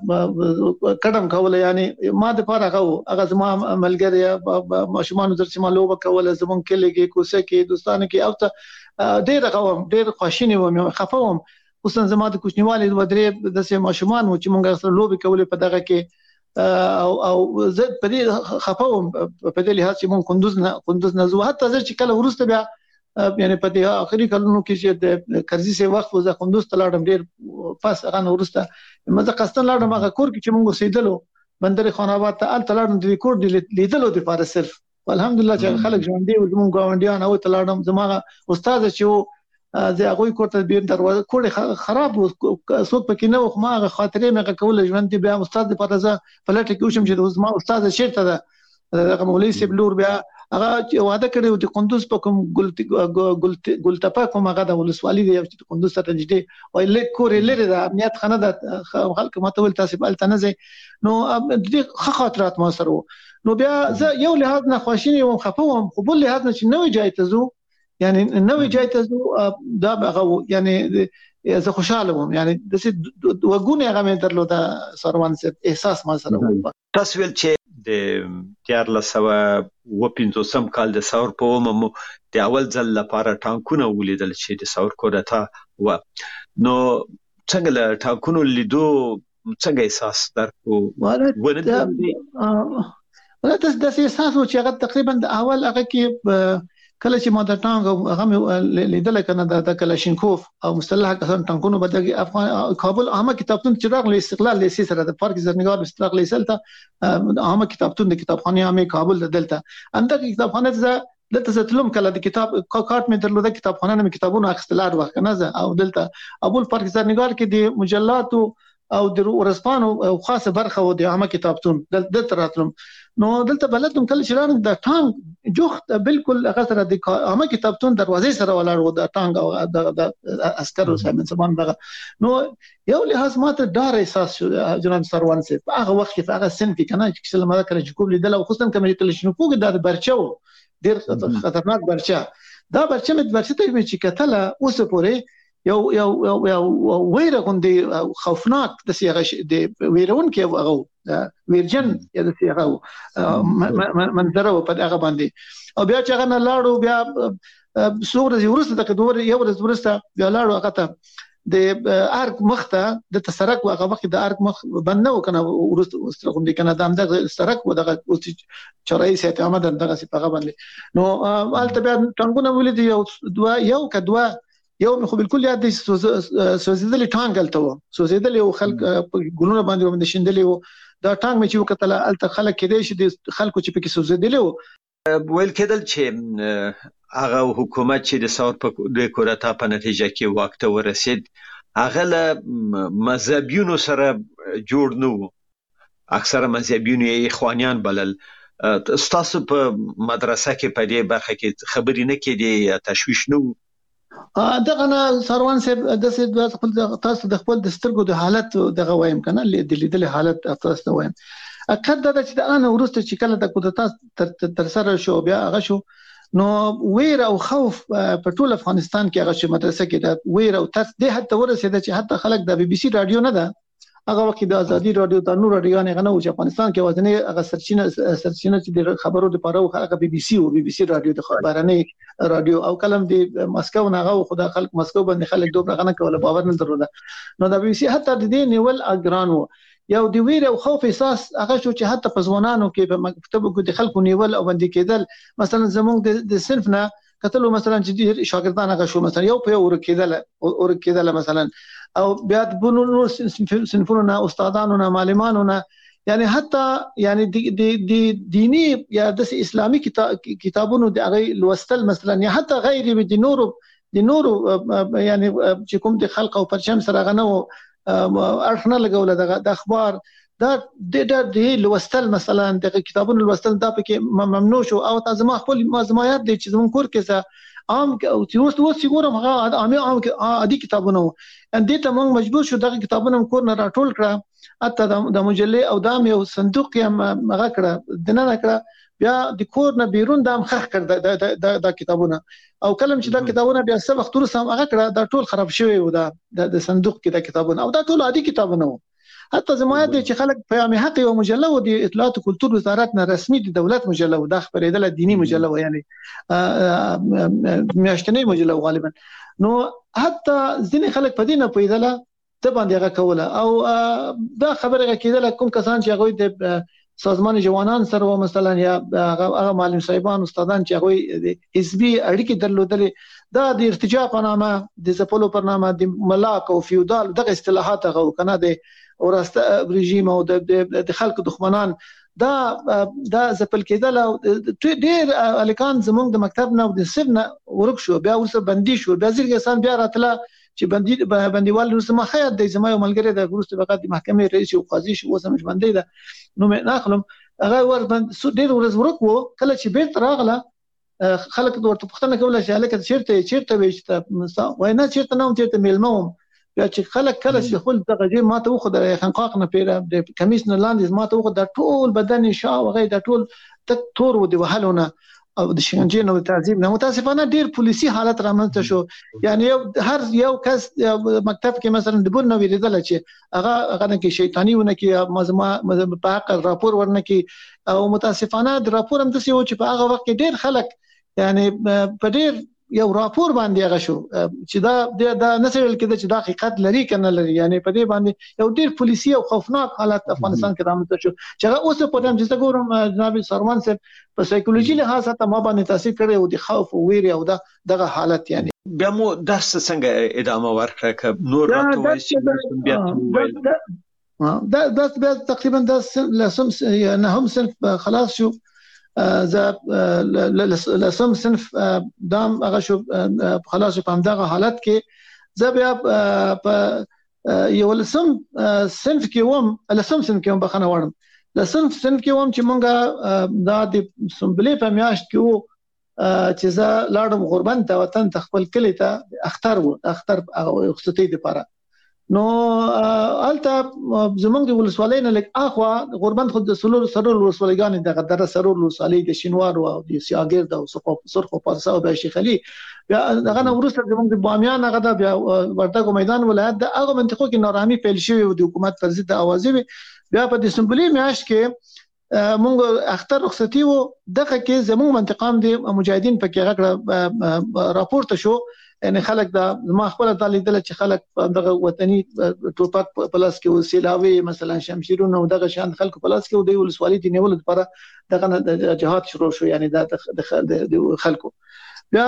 قدم کوله، یعنی ما د پاره غو هغه زما ملګری ماشومان در چې ما لوبه کوله زمون کلیږي کوسه کې دوستانه کې او ته ډېر غوم ډېر خوشینه وم خفوم. اوس زما د کوچنیوالي د ودرې د سه ماشومان و چې موږ سره لوبه کوله په دغه کې او او زه په دې خفوم په دې لحاظ چې موږ کندوز نه کندوز نه زو حتی چې کله ورسته بیا یعنی په دې اخري کلونو کې چې د کرزي سه وخت وزه کندوز ته لاړم ډېر پاس هغه ورسته مزه قستن لاړم هغه کور کې چې موږ سیدلو بندر خان آباد ته ال تلاړم د ریکورډ لیدلو د لپاره صرف الحمدلله چې خلک ژوند دی زموږ ګاونډیان او تلاړم زموږ استاد چې زه هغه کوټه بیر دروازه کوړه خراب څوک پکې نه خو ما هغه خاطرې مې کول ژوند دی بیا استاد د لپاره زه پلټ کې وشم چې زما استاد شیرته ده هغه مولوی سیب لور بیا هغه وعده کړی د کندوز په کوم ګل ګلټپا کوم هغه د ولسوالۍ دی چې کندوز ته نږدې او لیک کورې لري د امنیت خانه د خلک ماته ول تاسو بل تنه زی نو د ښه خاطرات ما سره. نو بیا زه یو لحاظ نه خوشینه وم خفوم، خو بل لحاظ نه چې نوې جای ته زو یعنی نوې جای ته زو دا هغه یعنی زه خوشاله وم، یعنی د وګونه هغه مې درلوده سروان سره احساس ما سره و. تاسو ول چې د تیارله سوا و پنځوسم کال د ثور په ومو د اول ځل لپاره ټانکونه ولیدل چې د ثور کودتا و. نو څنګه له ټانکونو لیدو څنګه احساس درکو؟ ولې ولا تاسو د احساس چې هغه تقریبا د اول هغه کې کله چې ما د ټانک هغه لیدل کنه د کلاشینکوف او مسلح کسان ټانکونو بدګي افغان کابل عامه کتابتون چې راغلی استقلال لیسي سره د پارک زرنګار استقلال لیسلته عامه کتابتون د کتابخانه عامه کابل دلته انده کتابخانه ز دلته ستلم کله د کتاب کارت مې درلوده کتابخانه مې کتابونه اخستلار وخت کنه ز او دلته ابول پارک زرنګار کې د مجلات او د ورسپانو خاصه برخه و د عامه کتابتون دلته راتلم. نو دلته بلدم کله چې راغلم د ټانک جوخت بالکل هغه سره د عامه کتابتون دروازې سره ولاړ و د ټانک او د عسکرو سره سامان دغه. نو یو لحاظ ماته ډار احساس شو جناب سروان سي په هغه وخت کې هغه سن کې کنه چې څلمه کله چې کوم لیدل او خصوصا کوم تلشنو کوګ د برچو ډیر خطرناک برچا دا برچا مې برچا ته چې کتله اوس پورې یو یو یو ویره غوندي خوفناک د سیغه د ویرون کې هغه ویرجن یا د سیغه منظر په هغه باندې او بیا چې هغه نه لاړو بیا سوره ورسته د دوه یو ورځ ورسته بیا لاړو هغه ته د ارګ مخته د تسرک هغه وخت د ارګ مخ بند نه وکنه ورسته واسترغم دي کنه د د تسرک و دغه چرای سیته آمد دغه سی په هغه باندې نو البته بیا څنګه ولید یو دوه یو کدوه یو خو بالکل یاد دي سوزیدل ټانګ الته سوزیدل یو خلک ګلونه باندې باندې شندلې وو دا ټانګ مې چې وکتل الته خلک کې دي چې خلکو چې پکې سوزیدل وو ویل کېدل چې هغه حکومت چې د ثور په د کورتا په نتیجه کې وخت ورسید هغه له مذهبيونو سره جوړ نه وو، اکثره مذهبيونو یې اخوانیان بلل. تاسو په مدرسه کې په دې برخه کې خبرې نه کېدې تشویش نه وو؟ دغه نه سروان صاحب د خپل تاسو د خپل د سترګو د حالت دغه وایم کنه د لیدل حالت تاسو وایم اکد د چې د ان ورسته چې کله د کودتا تر سره شو بیا هغه شو نو ویر او خوف په ټول افغانستان کې هغه چې مدرسه کې د ویر او تاسو د حتی ورسېد چې حتی خلک د بي بي سي رادیو نه ده هغه وخت د ازادي رادیو د نور رادیو نه غنو چې افغانستان کې وزنه هغه سرچینه سرچینه چې د خبرو لپاره هغه بي بي سي او بي بي سي رادیو د خبرانه رادیو او کلم د مسکو نه هغه خدای خلک مسکو باندې خلک دوه غنه کوله باور نه درلوده نو د بي بي سي حتی د دې نیول اګرانو یو د ویر او خوف احساس هغه شو چې حتی په ځوانانو کې په مکتبو کې د خلکو نیول او بندي کېدل. مثلا زموږ د صنف نه کتلو مثلا چې شاګردان هغه شو مثلا یو په یو ورکېدل ورکېدل مثلا او بیا د بونو صنفونو نه استادانو نه معلمانو نه یعنی حتی یعنی د دینی یا د اسلامي کتابونو د هغه لوستل مثلا یا حتی غیر د نورو د نورو یعنی چې کوم د خلق او پرچم سره غنو ارخنه لګول د اخبار دا د د لوستل مثلا د کتابونو لوستل دا پکې ممنوع شو او تاسو ما خپل مازمایات دي چې زمون کور کې عام او اوس اوس څنګه هغه عامه عام عادي کتابونه ان دې ته موږ مجبور شو دغه کتابونه کور نه راټول کړه اته د مجلې او د یو صندوق یې هغه کړه دنه کړه بیا د کور نه بیرون د مخخ کړ د د کتابونه او کلم چې د کتابونه بیا څه وخت ورسم هغه کړه دا ټول خراب شوی و دا د صندوق کې د کتابونه او دا ټول عادي کتابونه و. حتی زموږ د چې خلک پیغام حق او مجله و د اطلاعات او کلتور وزارت نه رسمي د دولت مجله و د خبرېدل دینی مجله و یعنی میاشتنی مجله غالبا نو حتی ځینې خلک په دینه پیدله ته باندې هغه کوله او دا خبره کېدله کوم کسان چې هغه د سازمان جوانان سره مثلا یا هغه معلم صاحبان استادان چې هغه د حزبي اړیکې درلودلې دا د ارتجاع په نامه د زپلو په نامه د ملاک او فیودال دغه اصطلاحات هغه کنه د ورسته رژیم او د خلکو دښمنان دا دا زپل کېدل او ډېر الکان زموږ د مکتب نه او د سب نه ورک شو بیا ورسره بندي شو بیا ځکه سان بیا راتله چې بندي بنديوال ورسره مخیات د زما یو ملګری د ګروست بقات د محکمې رئیس او قاضي شو وسه مش بندي ده نو مې ناخلم هغه ور بند ډېر ورځ ورک وو کله چې بیرته راغله خلک ورته پوښتنه کوله چې الکه چیرته چیرته وېشته وای نه چیرته نوم چیرته میلموم بیا چې خلک کله چې خپل دغه جې ماته وخو د خنقاق نه پیره د کمیس نه لاندې ماته وخو د ټول بدن شا وغه د ټول تک تور و دی وهلونه او د شنجې نو تعذيب نه متاسفانه ډیر پولیسي حالت رامنځته شو یعنی هر یو کس مکتب کې مثلا د بور نو ویریدل چې هغه هغه کې شیطانی ونه کې مزما په حق راپور ورنه کې او متاسفانه د راپور هم د سیو چې په هغه وخت کې ډیر خلک یعنی په ډیر یو راپور باندې هغه شو چې دا د نسل کې د حقیقت لري کنه لري یعنی په دې باندې یو ډیر پولیسي او خوفناک حالت افغانستان کې رامنځته شو چې هغه اوس په دې چې ګورم جناب سروان صاحب په سایکولوژي له خاصه ته ما باندې تاثیر کړی او د خوف او ویره او دغه حالت یعنی بیا مو درس څنګه ادامه ورکړه ک نور راته بیا دا دا بیا تقریبا د لسم نه هم صرف خلاص شو ز لسم صنف دام هغه شو خلاص په همدغه حالت کې ز بیا په یو لسم صنف کې وم لسم صنف کې وم بخنه وړم لسم صنف کې وم چې مونږه دا د سمبلې په میاشت کې وو چې ز لاړم غربن ته وطن تخپل کلی ته اختر وو اختر رخصتي لپاره نو الته زمونږ د ولسوالۍ نه لک اخوا غربند خود د سلور سرور ولسوالۍ د غدره سرور ولسوالۍ د شینوار او د سیاګرد او سرخ سرخ پارسا او د شیخ علي بیا دغه نو ورسره زمونږ د بامیان هغه د بیا ورتګو میدان ولایت د هغه منطقو کې نارامي پیل شوی او د حکومت پر ضد اوازې بیا په دسمبلې میاشت کې مونږ اختر رخصتي وو دغه کې زموږ منطقام د مجاهدین په کې غږ راپورته شو یعنی خلک دا ما خپل د لیدل چې خلک دغه وطني ټوپک پلاس کې وسیلاوي مثلا شمشیرونه او دغه شان خلکو پلاس کې د ولسوالۍ دی نیول لپاره دغه جهاد شروع شو یعنی د خلکو بیا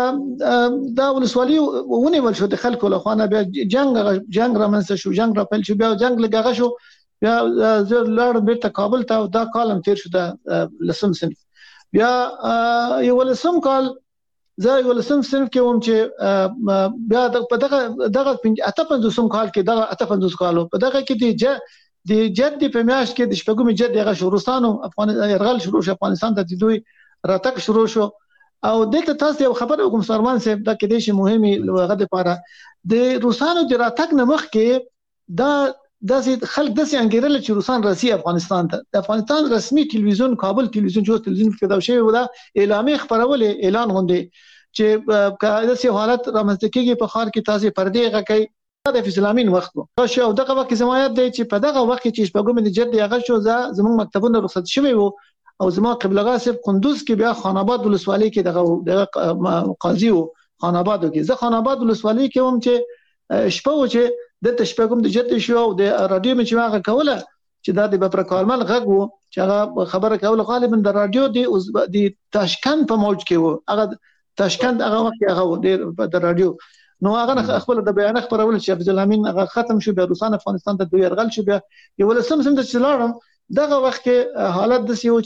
دا ولسوالۍ ونیول شو د خلکو له خوانه بیا جنگ جنگ را منځ شو جنگ را پیل شو بیا جنگ لګغه شو بیا زه لاړم بیرته کابل ته دا کالم تیر شو د لسم صنف بیا یو لسم کال زه یو لسم صنف کې وم چې بیا په دغه دغه اته پنځوسم کال کې دغه اته پنځوس کالو په دغه کې د د جد په میاشت کې د شپږم جد دغه شروستانو افغان يرغل شروع شو افغانستان ته د دوی راتګ شروع شو او دلته تاسو یو خبر وکم سرمان صاحب دا کې د شي مهمه لغه لپاره د روسانو د راتګ نه مخ کې دا داسې خلک داسې انګیرل چې روسان راسي افغانستان ته د افغانستان رسمي ټلویزیون کابل ټلویزیون جو ټلویزیون کې دا شی ودا اعلانې خبرولې اعلان غونډې چې کله چې حالت رامنځته کېږي په خار کې تاسو پردې غکې د اسلامین وخت وو شو دغه وخت زمایت دی چې په دغه وخت کې شپږم د جد هغه شو زموږ مکتبونه رخصت شوی وو او زما قبلغه صاحب قندوز کې بیا خان آباد ولسوالۍ کې دغه قاضي وو خان آباد کې زه خان آباد ولسوالۍ کې وم چې شپه و چې د تشپګم د جته شو او د رادیو مې چې هغه کوله چې دا د بپرکارمل غږ وو چې هغه خبره کوله غالبا د رادیو د د تاشکند په موج کې وو هغه تاشکند هغه وخت هغه د رادیو نو هغه خپل د بیان خبرول چې عبد الامین هغه ختم شو بیا روسان افغانستان ته دوی يرغل شو بیا یو لسم سم د چلاړم دغه وخت کې حالت د سیو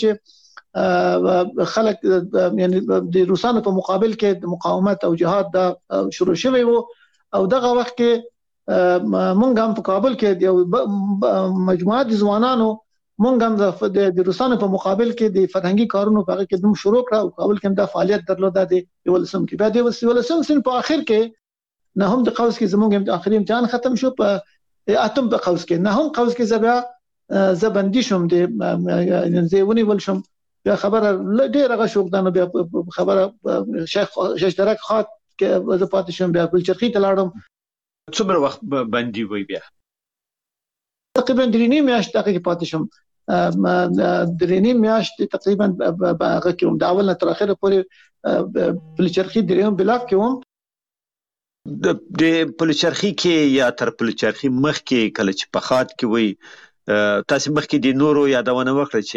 چې خلک یعنی د روسانو په مقابل کې د مقاومت او جهاد دا شروع شوی وو او دغه وخت کې مونږ هم په کابل کې یو مجموعه د ځوانانو مونږ هم د روسانو په مقابل کې د فرهنګي کارونو په هغه کې دوم شروع کړ او کابل کې هم د فعالیت درلوده د یو لسم کې بعد یو لسم سن په اخر کې نه هم د قوس کې زموږ د اخري امتحان ختم شو په اتم په قوس کې نه هم قوس کې زبیا زبندي شوم د زیونی ول شوم بیا خبره ډیره غشوګدانه بیا خبره شیخ شیخ درک خاط کې زه پاتې شوم بیا بل چرخي ته لاړم څومره وخت باندې وي بیا تقریبا درې نیمه میاشت دغه کې پاتې شوم درې نیمه میاشت تقریبا هغه کې د اول تر اخره پورې بل چرخي درېم بلاک کې وم د د پلچرخي کې یا تر پلچرخي مخ کې کله چې په خاط کې وي تاسو مخ کې د نورو یادونه وکړه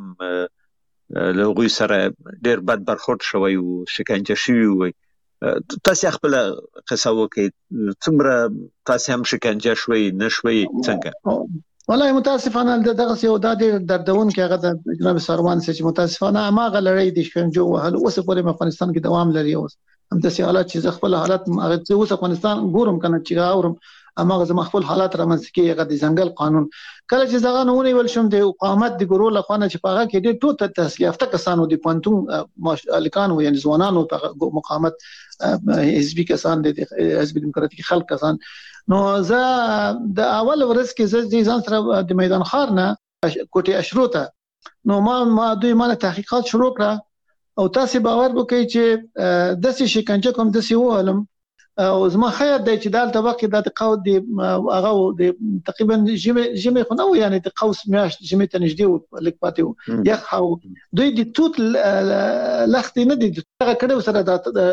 چې لغوی سره ډېر بد برخورد شوی او شکنجه شوی وي تاسو خپل قصه وکړئ څومره تاسو هم شکنجه شوی نشوي څنګه والله متاسفانه دغه یو د دردون کې هغه د جناب سروان چې متاسفانه ما غلړی د شکنجو وهل اوس پورې افغانستان کې دوام لري اوس هم د حالات چې خپل حالات هغه اوس افغانستان ګورم کنه چې اورم اما غزه مخفل حالات رامنځ کې هغه د ځنګل قانون کله چې زغه نونی ول شم د حکومت د ګورو لخوانه چې پاغه کې د ټوت تحصیل یافته کسانو د پانتون الکانو یعنی ځوانانو په مقاومت حزبي کسان د حزب دیموکراتیک خلک کسان نو زه د اول ورځ کې زه ځان سره د میدان خار نه کوټي اشروته نو ما ما دوی مال تحقیقات شروع کړه او تاسو باور وکړئ چې د سې شکنجه کوم د سې وولم او زما خیر دی چې دالته وخت د قود دی هغه د تقریبا جمع جمع خو نو یعنی د قوس میاشت جمع ته نږدې لیک پاتې یو خو دوی د توت لخت نه دي هغه کړه سره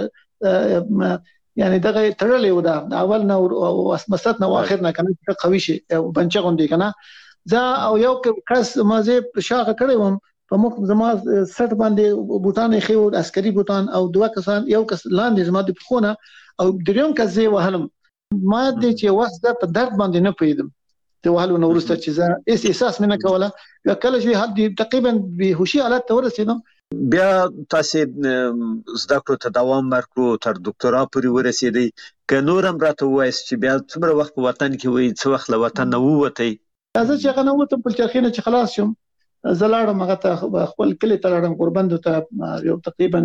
د یعنی دغه تړلې و دا اول نو او مسات نو اخر نه کنه قوي شي بنچ غوندي کنه دا او یو کس مازه شاغه کړی وم په مخ زما سټ باندې بوتان خو عسکري بوتان او دوه کسان یو کس لاندې زما د پخونه او دریم کس زه وهلم ما د چې واسطه په درد باندې نه پیدم ته وهلو نو ورسته چې زه اس احساس مې نه کوله کله چې حد تقریبا به هوشي حالت ته ورسېدم بیا تاسو زده کړو ته دوام ورکړو تر ډاکټرا پورې ورسېدی که نورم راته وایي چې بیا څومره وخت په وطن کې وي څو وخت له وطن نه ووتی زه چې هغه نه وته په چرخینه چې خلاص شم زلاړم هغه ته خپل کلی ته لاړم قرباندو ته یو تقریبا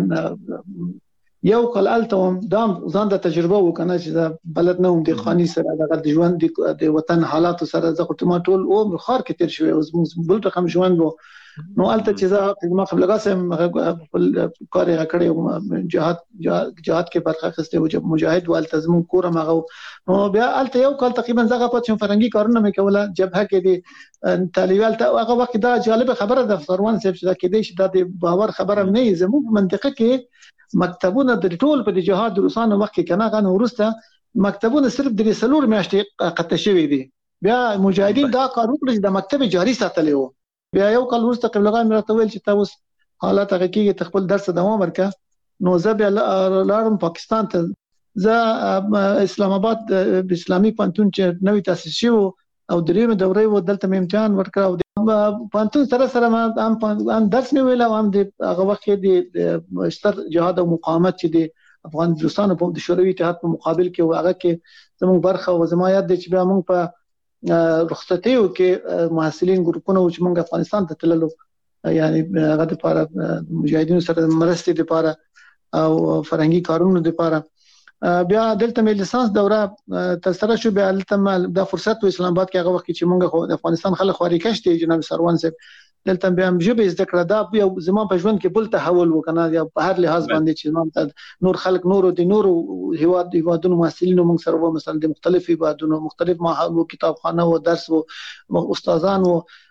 یو کال التم دام ځان د تجربه وکنه چې بلد نه هم د خاني سره د ژوند د وطن حالات سره زه خو ټول او خار کې تیر شوی او بل رقم ژوند وو نو الته چې زه ما قبل لګاسم خپل کار یې کړی جهاد جهاد کې برخه اخیسته او مجاهد والتزم کورم هغه نو بیا الته یو کال تقریبا زغه پات فرنګي کارونه مې کوله جبهه کې دي طالبال ته هغه وخت دا جالب خبره د فروان صاحب چې دا کې دي چې د باور خبره نه زموږ منطقه کې مکتبونه د ټول په جهاد روسانو وخت کې کنه غن ورسته مکتبونه صرف د سلور میاشتې قطع شوی دي بیا مجاهدین دا کار وکړي چې د مکتب جاری ساتلی وو بیا یو کال ورسته قبل لغا مې راته ویل چې تاسو حالات هغه کې خپل درس دوام ورکړه نو زه بیا لاړم پاکستان ته زه اسلام آباد اسلامي پانتون چې نوې تاسیس شو او درېمه دوره و دلته مې امتحان ورکړ او پانتون سره سره ما هم درس مې ویل او هم د هغه وخت کې د ستر جهاد او مقاومت چې د افغانستان په د شوروي اتحاد په مقابل کې هغه کې زموږ برخه او زما یاد دی چې بیا موږ په رخصتیو کې محصلین ګروپونه چې موږ افغانستان ته تللو یعنی هغه لپاره مجاهدینو سره مرستې لپاره او فرهنګي کارونو لپاره بیا دلته مې لیسانس دوره تر سره شو بیا دلته د فرصت په اسلام آباد کې هغه وخت چې موږ خو د افغانستان خلک خوري کشته جناب سروان صاحب دلته بیا هم جبه زده کړه دا یو زما په ژوند کې بل تحول وکنه یا په هر لحاظ باندې چې نام نور خلک نور د نور هیواد هیوادونو مسلمانانو موږ سره مثلا د مختلف هیوادونو مختلف معهد او کتابخانه او درس او استادان او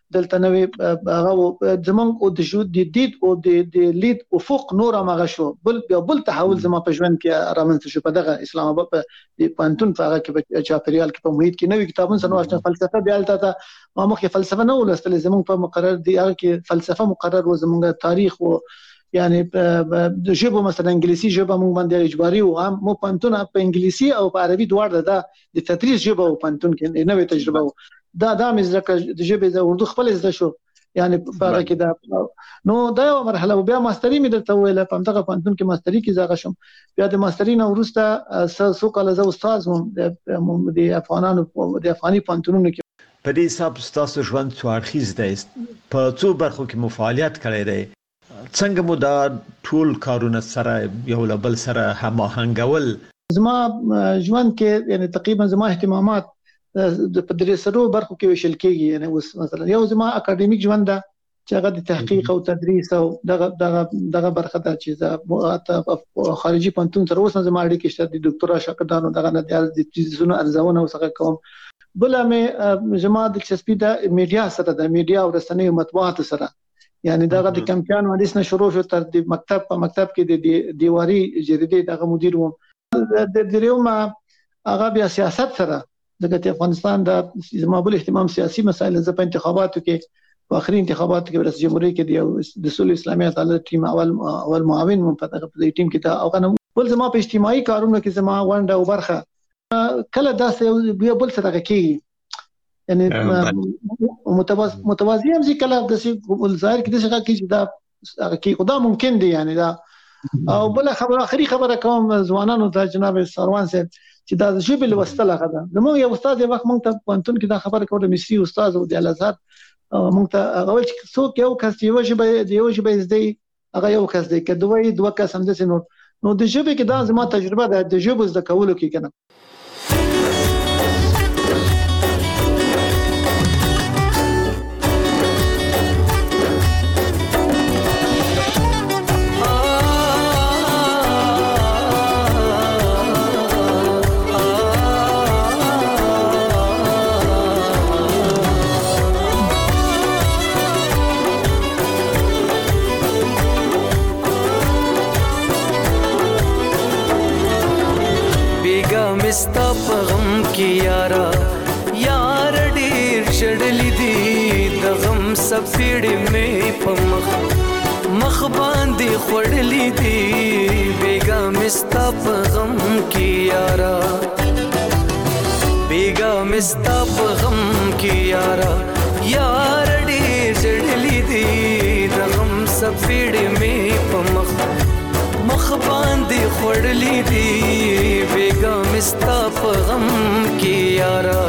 دلته نوې هغه زمونږ او د شو د دید او د لید افق نور هغه شو بل بل تحول زمو په ژوند کې رامنځته شو په دغه اسلام آباد په پانتون په هغه کې په چاپریال کې په محیط کې نوې کتابونه سره واشنه فلسفه بیا الته ما مخکې فلسفه نه ولستل زمونږ په مقرر دی هغه کې فلسفه مقرر و زمونږ تاریخ او یعنی د ژبه مثلا انګلیسي ژبه موږ باندې اجباري او هم مو پانتون په انګلیسي او په عربي دواړه د د تدریس ژبه او پانتون کې نوې تجربه دا دا مزه د ژبه د اردو خپل زده شو یعنی په هغه کې دا نو دا یو مرحله بیا ماستری مې درته ویل په همدغه پانتون کې ماستری کې زغه شم بیا د ماستری نه ورسته سو کال زه استاد وم د افغانانو د افغاني پانتونونو کې په دې حساب تاسو ژوند څو اړخیز دی په څو برخو کې مو فعالیت کړی دی څنګه مو دا ټول کارونه سره یو لبل سره هماهنګول زما ژوند کې یعنی تقریبا زما اهتمامات په درې سرو برخو کې وشل کېږي یعنی اوس مثلا یو زما اکیډمیک ژوند ده چې هغه د تحقیق او تدریس او دغه دغه دغه برخه ده چې خارجي پانتون تر اوسه زما اړیکې شته د ډاکټرا شاګردانو دغه نه د تیزونه ارزونه وسغه کوم بل مې زما د چسپی د میډیا سره د میډیا او رسنۍ او مطبوعات سره یعنی دغه د کمپیان حدیث نه شروع شو تر د مکتب په مکتب کې د دیواري جریدې دغه مدیر وم د دریوم هغه بیا سیاست سره دغه افغانستان د زمابل اهتمام سیاسي مسایل ز په انتخاباتو کې په اخري انتخاباتو کې رئیس جمهوریت کې د سول اسلامي عدالت ټیم اول اول معاون مم په دغه ټیم کې دا او کنه بل زما په اجتماعي کارونو کې زما ونده او برخه کله داسې بیا بل څه دغه کې یعنی متوازی متوازی هم ځکه کله د ظاهر کې د څه کې دا کې خدا ممکن دی یعنی دا او بل خبره اخري خبره کوم ځوانانو ته جناب سروان صاحب چې دا ژبه لوستل غدا زموږ یو استاد یو وخت مونږ ته پانتون کې دا خبره کوله مصری استاد او د الازهر مونږ ته هغه چې څوک یو کس یو ژبه یو ژبه زده هغه یو کس دی که دوی دوه کس هم د نو نو د ژبه کې دا زما تجربه ده د ژبه زده کولو کې کنه ستا په غم کې یارا یار ډېر شړلې دي د غم سپېړې مې په مخ مخ باندې خړلې دي بیګا مستا په غم کې یارا بیګا مستا په غم کې یارا یار ډېر شړلې دي د غم سپېړې مې په مخ مخ باندې خړلې دي بیګا مستا په غم کې یارا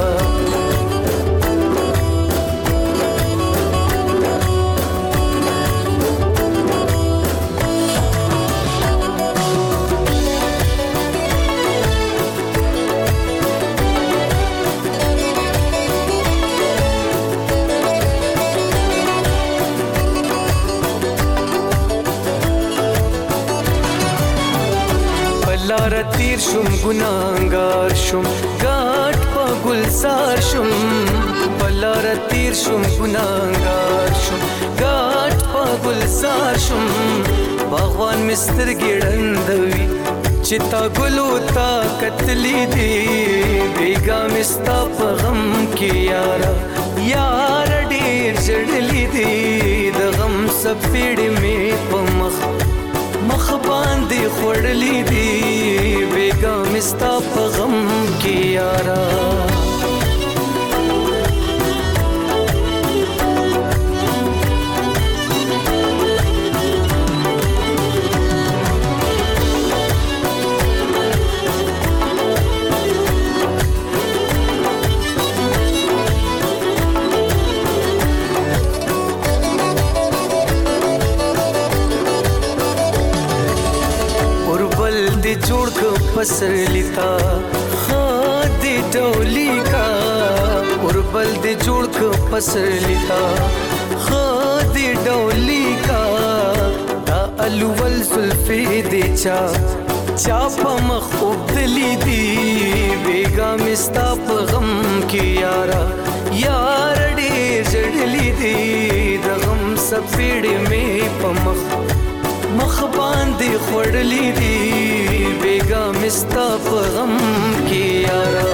لار تیر شم ګناګار شم ګاټ په ګلزار شم بلار تیر شم ګناګار شم ګاټ په ګلزار شم باغوان مستر ګړندوي چې تا ګلو تا کتلی دی بیګا مستا په غم کې یارا یار ډېر جړلی دی د غم سپېړې مې په مخ مخ باندې خړلې دي بیګا مستا په غم کې یارا جوړ کو پسر لیتا خاد ډولی کا اوربل دې جوړ کو پسر لیتا خاد ډولی کا دا الول سلفی دې چا چا په مخ وبدلی دی بیګا مستا په غم کې یارا یار ډېر جړلی دی سپېړې مې په مخ مخ باندې خړلې دي بیګا مستا په غم کې یارا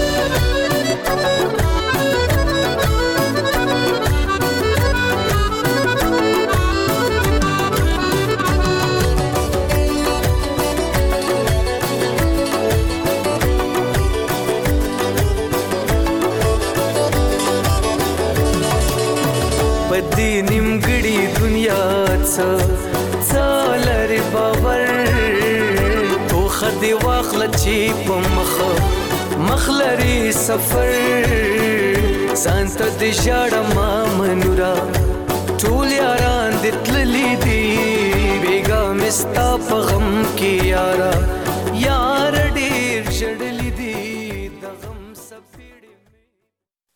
پدې نیمګړې دنیا څه څالري باور تو خدي واخل چې په مخ مخلري سفر سانت د ژړ ما منورا ټول یاران د تللې دي بیګا مستا په غم کې یارا یا